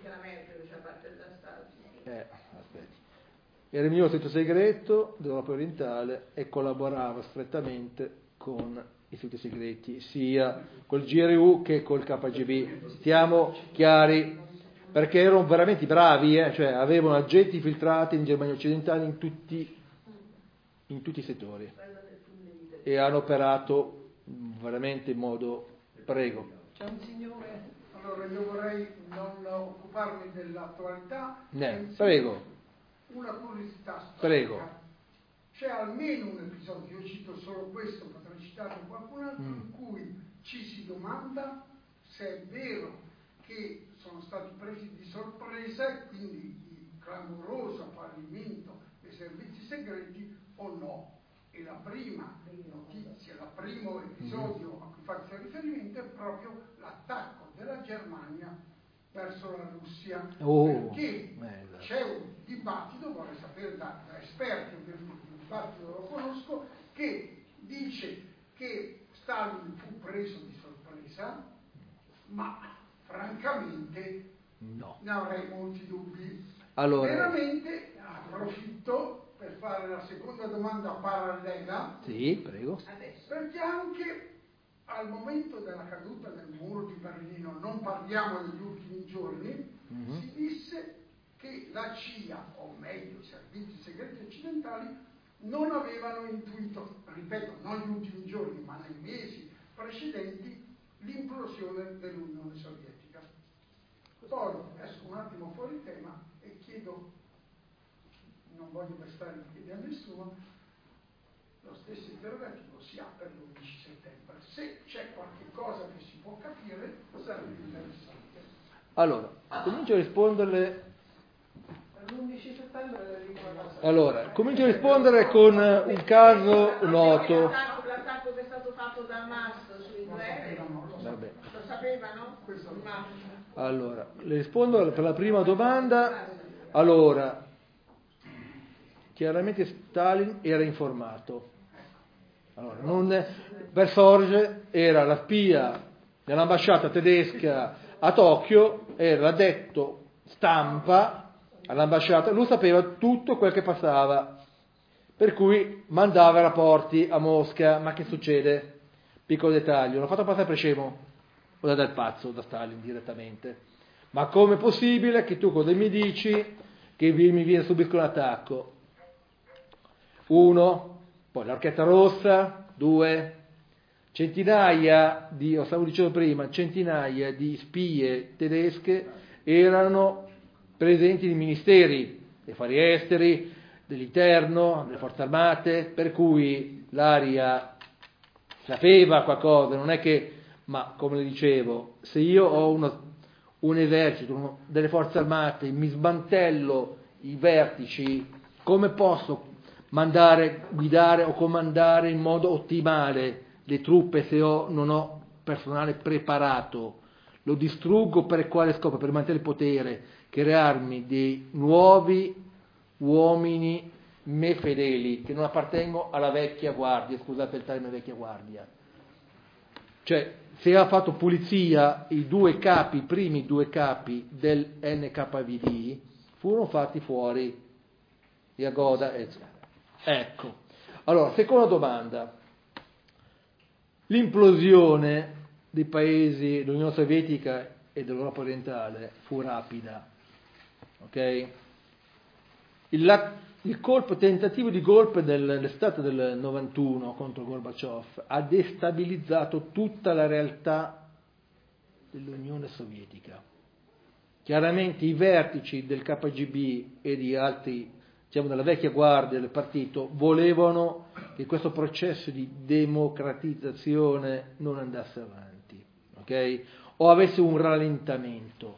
Eh, aspetti. Era il miglior servizio segreto dell'Europa orientale e collaborava strettamente con i servizi segreti, sia col G R U che col K G B. Stiamo chiari, perché erano veramente bravi, eh? Cioè avevano agenti infiltrati in Germania occidentale in tutti, in tutti i settori e hanno operato veramente in modo... Prego. C'è un signore, allora io vorrei non occuparmi dell'attualità. Ne, prego. Una curiosità storica. Prego. C'è almeno un episodio, io cito solo questo, potrei citarne qualcun altro, mm. in cui ci si domanda se è vero che sono stati presi di sorpresa e quindi il clamoroso fallimento dei servizi segreti o no. E la prima notizia, il primo episodio a cui faccio riferimento è proprio l'attacco della Germania verso la Russia, oh, perché bella. C'è un dibattito, vorrei sapere da, da esperti, il dibattito lo conosco, che dice che Stalin fu preso di sorpresa, ma francamente no. ne avrei molti dubbi. Allora, veramente approfitto per fare la seconda domanda parallela. Sì, prego. Perché anche al momento della caduta del muro di Berlino, non parliamo degli ultimi giorni, Mm-hmm. Si disse che la C I A, o meglio i servizi segreti occidentali, non avevano intuito, ripeto, non negli ultimi giorni, ma nei mesi precedenti, l'implosione dell'Unione Sovietica. Poi esco un attimo fuori tema e chiedo, non voglio pestare i piedi a nessuno, lo stesso interrogativo si ha per l'undici settembre. Se c'è qualche cosa che si può capire, sarebbe interessante. Allora, comincio a risponderle. L'undici settembre Allora, comincio a rispondere con un caso noto. L'attacco che è stato fatto da Hamas sui due aerei, Vabbè. lo sapevano? Allora, le rispondo per la prima domanda. Allora, chiaramente Stalin era informato. Allora, non, per sorge era la spia dell'ambasciata tedesca a Tokyo, era l'addetto stampa all'ambasciata, lui sapeva tutto quel che passava, per cui mandava rapporti a Mosca. Ma che succede? Piccolo dettaglio, l'ho fatto passare per scemo o da del pazzo, da Stalin direttamente. Ma com'è possibile che tu cosa mi dici che mi viene subito un attacco? Uno, poi l'Orchestra Rossa, due, centinaia di, lo stavo dicendo prima, centinaia di spie tedesche erano presenti nei ministeri dei affari esteri, dell'interno, delle forze armate, per cui l'Aria sapeva qualcosa, non è che, ma come le dicevo, se io ho uno, un esercito, uno, delle forze armate, mi smantello i vertici, come posso mandare, guidare o comandare in modo ottimale le truppe se ho, non ho personale preparato? Lo distruggo per quale scopo? Per mantenere il potere, crearmi dei nuovi uomini me fedeli che non appartengono alla vecchia guardia, scusate il termine vecchia guardia. Cioè, se ha fatto pulizia, i due capi, i primi due capi del N K V D furono fatti fuori, Jagoda, eccetera. Ecco. Allora, seconda domanda. L'implosione dei paesi dell'Unione Sovietica e dell'Europa orientale fu rapida. Ok? Il, il colpo, tentativo di golpe dell'estate del novantuno contro Gorbaciov ha destabilizzato tutta la realtà dell'Unione Sovietica. Chiaramente i vertici del K G B e di altri, diciamo, della vecchia guardia del partito volevano che questo processo di democratizzazione non andasse avanti, ok? O avesse un rallentamento.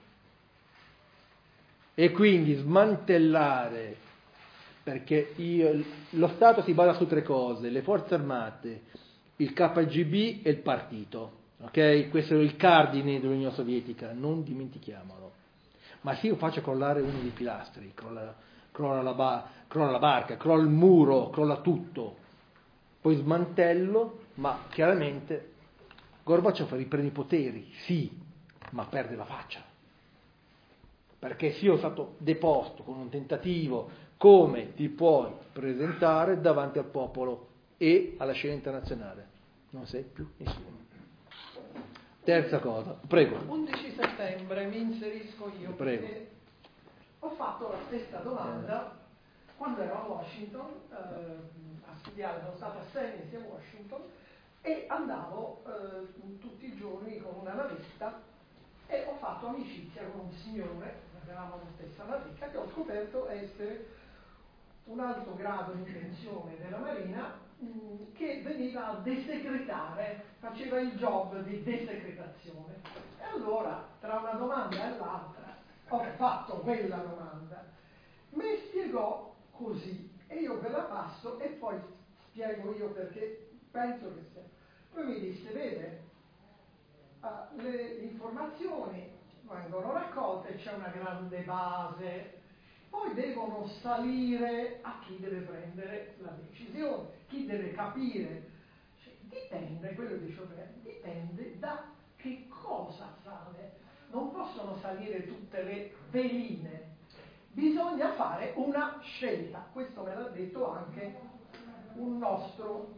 E quindi smantellare, perché io, lo Stato si basa su tre cose: le forze armate, il K G B e il partito, ok? Questo è il cardine dell'Unione Sovietica, non dimentichiamolo. Ma se io faccio crollare uno dei pilastri, crolla, crolla, la, ba, crolla la barca, crolla il muro, crolla tutto, poi smantello, ma chiaramente Gorbaciov riprende i poteri, sì, ma perde la faccia. Perché se io sono stato deposto con un tentativo, come ti puoi presentare davanti al popolo e alla scena internazionale? Non sei più nessuno. Terza cosa, prego. undici settembre mi inserisco io, Prego. Perché ho fatto la stessa domanda quando ero a Washington, eh, a studiare, sono stata sei mesi a Washington e andavo eh, tutti i giorni con una navetta e ho fatto amicizia con un signore, avevamo la stessa navetta, che ho scoperto essere un alto grado di pensione della Marina mh, che veniva a desecretare, faceva il job di desecretazione. E allora, tra una domanda e l'altra, ho fatto quella domanda. Mi spiegò così, e io ve la passo e poi spiego io perché penso che sia. Poi mi disse, vede, uh, le informazioni vengono raccolte, c'è una grande base, poi devono salire a chi deve prendere la decisione, chi deve capire. Cioè, dipende, quello dicevo prima, dipende da che cosa sale. Non possono salire tutte le veline, bisogna fare una scelta. Questo me l'ha detto anche un nostro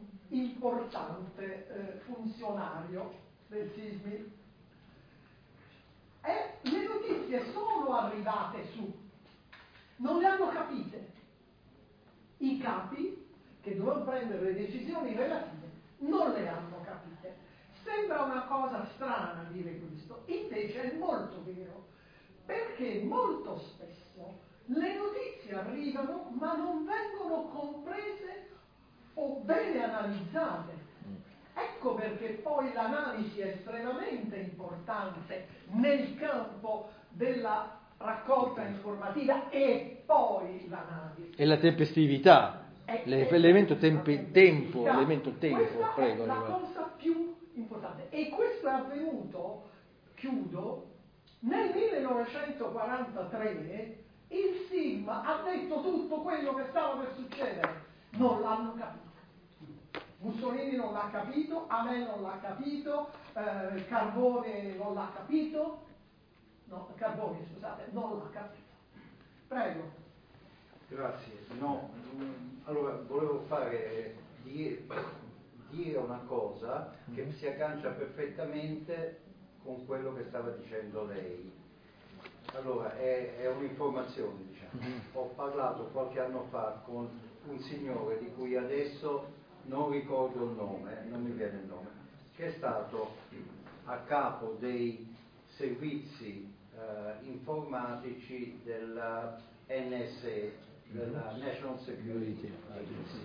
importante eh, funzionario del SISMI. E le notizie sono arrivate su, non le hanno capite. I capi che dovevano prendere le decisioni relative non le hanno capite. Sembra una cosa strana dire questo, invece è molto vero, perché molto spesso le notizie arrivano ma non vengono comprese o bene analizzate. Ecco perché poi l'analisi è estremamente importante nel campo della raccolta informativa e poi l'analisi. E la tempestività, E- l'elemento e- tempi- tempo, la- l'elemento tempo, questa prego. è la Nicola. cosa più importante. E questo è avvenuto, chiudo, nel millenovecentoquarantatré il SIGMA ha detto tutto quello che stava per succedere, non l'hanno capito. Mussolini non l'ha capito, Amè non l'ha capito, eh, Carbone non l'ha capito, no, Carbone scusate, non l'ha capito. Prego. Grazie. No, mm, allora volevo fare dire, dire una cosa che si aggancia perfettamente con quello che stava dicendo lei. Allora, è, è un'informazione, diciamo. Ho parlato qualche anno fa con un signore di cui adesso non ricordo il nome, non mi viene il nome, che è stato a capo dei servizi eh, informatici della N S A, della National Security Agency.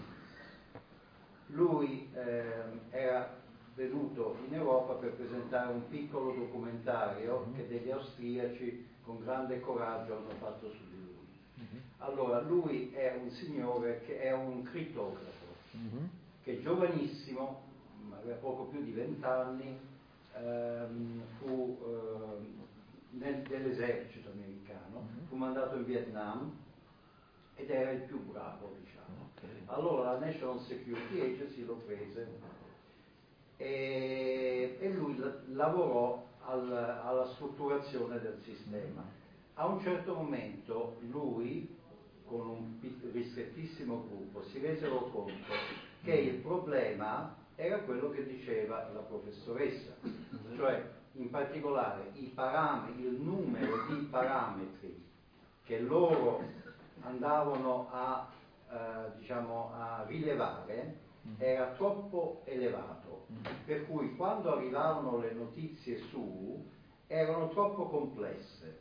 Lui eh, era venuto in Europa per presentare un piccolo documentario che degli austriaci con grande coraggio hanno fatto su di lui. Allora, lui è un signore che è un crittografo, che giovanissimo, aveva poco più di vent'anni, ehm, fu ehm, nel, dell'esercito americano, fu mandato in Vietnam ed era il più bravo, diciamo. Allora la National Security Agency lo prese e, e lui la, lavorò al, alla strutturazione del sistema. A un certo momento lui, con un ristrettissimo gruppo, si resero conto che il problema era quello che diceva la professoressa, cioè in particolare i parametri, il numero di parametri che loro andavano a, eh, diciamo, a rilevare era troppo elevato, per cui quando arrivavano le notizie su erano troppo complesse.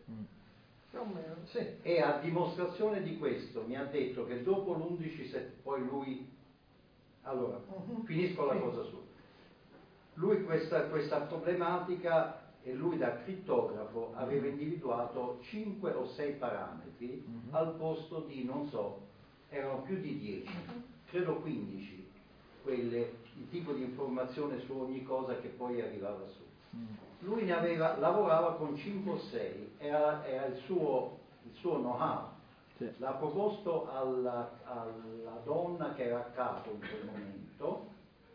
Sì. E a dimostrazione di questo mi ha detto che dopo l'undici settembre, poi lui, allora, uh-huh. finisco la sì. cosa sua. Lui questa, questa problematica, e lui da crittografo uh-huh. aveva individuato cinque o sei parametri uh-huh. al posto di, non so, erano più di dieci, uh-huh. credo quindici, quelle, il tipo di informazione su ogni cosa che poi arrivava su. Lui ne aveva, lavorava con cinque o sei, era, era il, suo, il suo know-how. Sì. L'ha proposto alla, alla donna che era a capo in quel momento,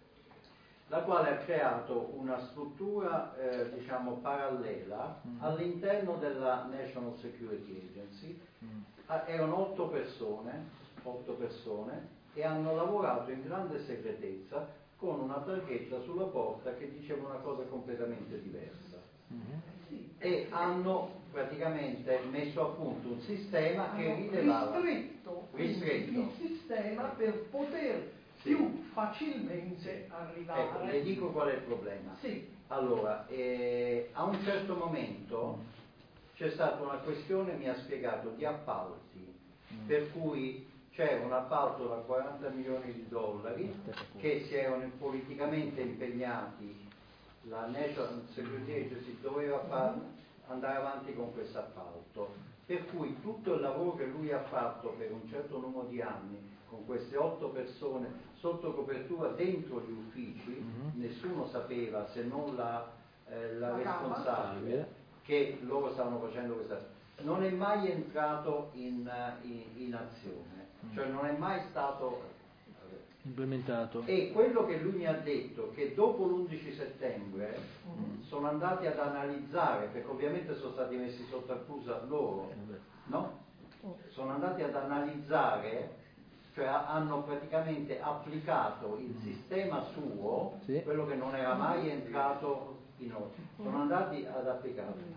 la quale ha creato una struttura eh, diciamo parallela mm. all'interno della National Security Agency. Mm. Ah, erano otto persone, otto persone e hanno lavorato in grande segretezza con una targhetta sulla porta che diceva una cosa completamente diversa. Mm-hmm. E hanno praticamente messo a punto un sistema che rilevava ristretto, ristretto il sistema per poter sì. più facilmente arrivare. Ecco, le dico qual è il problema. Sì. Allora, eh, a un certo momento c'è stata una questione, mi ha spiegato, di appalti, mm. per cui c'era un appalto da quaranta milioni di dollari che si erano politicamente impegnati, la National Security Agency doveva far, andare avanti con questo appalto, per cui tutto il lavoro che lui ha fatto per un certo numero di anni con queste otto persone sotto copertura dentro gli uffici, mm-hmm. nessuno sapeva se non la, eh, la responsabile che loro stavano facendo questa, non è mai entrato in, in, in azione. Cioè non è mai stato implementato. E quello che lui mi ha detto, che dopo l'undici settembre mm. sono andati ad analizzare, perché ovviamente sono stati messi sotto accusa loro, no? Sono andati ad analizzare, cioè hanno praticamente applicato il mm. sistema suo, sì. quello che non era mai entrato in ordine, sono andati ad applicarlo.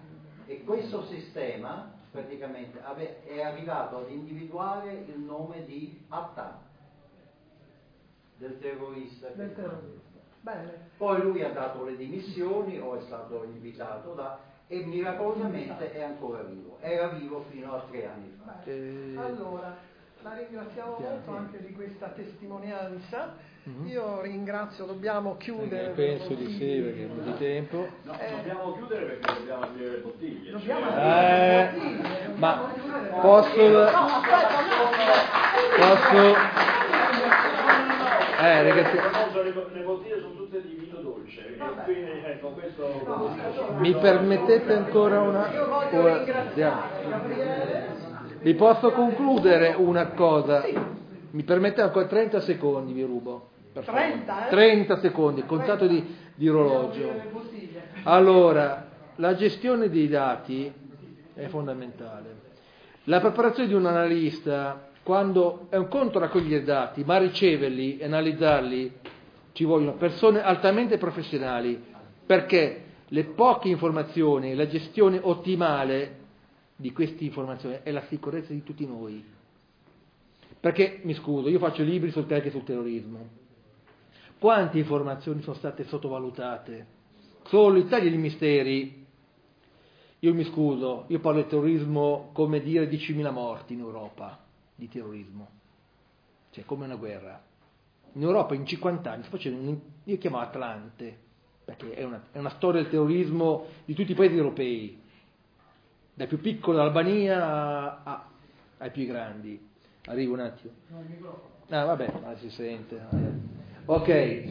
E questo sistema praticamente ave- è arrivato ad individuare il nome di Attar, del terrorista. Del terrorista. Bene. Poi lui ha dato le dimissioni o è stato invitato da, e miracolosamente è ancora vivo. Era vivo fino a tre anni fa. Bene. Allora, la ringraziamo molto anche di questa testimonianza. Mm-hmm. Io ringrazio, dobbiamo chiudere. Eh, penso di sì, perché non di tempo. No, eh, dobbiamo chiudere perché dobbiamo aprire le bottiglie. Dobbiamo cioè, aprire eh, le bottiglie. ma chiudere. posso... No, aspetta, no. Posso... Eh, ragazzi... Le, le bottiglie sono tutte di vino dolce. E quindi, ecco, questo... No, mi permettete ancora una... Io voglio una... ringraziare Gabriele. Vi posso concludere una cosa? Mi permette ancora trenta secondi, vi rubo. Per trenta, eh? trenta secondi, contato di, di orologio. Allora, la gestione dei dati è fondamentale. La preparazione di un analista, quando è un conto raccogliere dati, ma riceverli e analizzarli, ci vogliono persone altamente professionali, perché le poche informazioni, la gestione ottimale di queste informazioni è la sicurezza di tutti noi. Perché, mi scuso, io faccio libri sul anche sul terrorismo. Quante informazioni sono state sottovalutate? Solo l'Italia dei misteri. Io mi scuso, io parlo di terrorismo come dire diecimila morti in Europa di terrorismo. Cioè, come una guerra. In Europa in cinquanta anni sto facendo un, io chiamo Atlante, perché è una, è una storia del terrorismo di tutti i paesi europei, dai più piccoli dall'Albania a, a, ai più grandi. Arrivo un attimo. Ah, vabbè, ma si sente. Ok.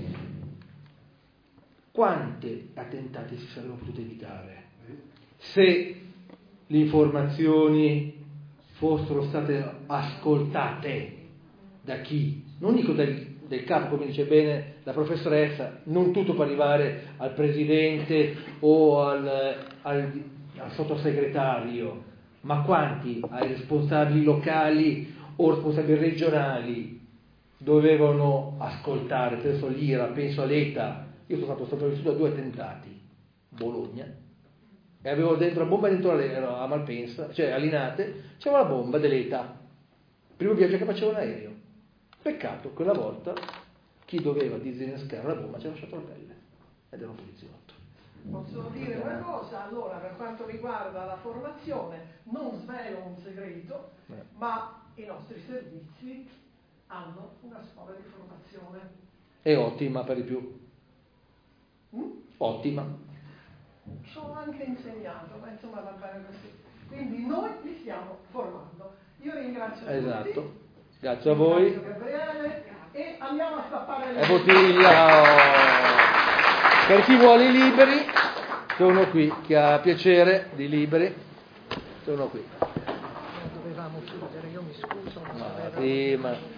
Quante attentati si sarebbero potuti evitare se le informazioni fossero state ascoltate da chi? Non dico del, del capo, come dice bene la professoressa, non tutto per arrivare al presidente o al, al, al sottosegretario, ma quanti ai responsabili locali o responsabili regionali dovevano ascoltare? Penso all'Ira, penso all'Eta. Io sono stato sopravvissuto a due attentati, Bologna, e avevo dentro la bomba dentro l'aereo a Malpensa, cioè a Linate, c'era la bomba dell'Eta, primo viaggio che facevo in aereo. Peccato, quella volta chi doveva disinnescare la bomba ci ha lasciato la pelle, ed era un poliziotto. Posso dire una cosa? Allora, per quanto riguarda la formazione, non svelo un segreto, eh. ma i nostri servizi hanno una scuola di formazione. È ottima per di più. Mm? Ottima. Ci ho anche insegnato, ma insomma va bene così. Quindi noi li stiamo formando. Io ringrazio tutti. Esatto. Grazie a voi. Ringrazio Gabriele e andiamo a stappare le e bottiglia. Per chi vuole i libri, sono qui. Chi ha piacere di libri, sono qui. Dovevamo chiudere, io mi scuso. Ma prima.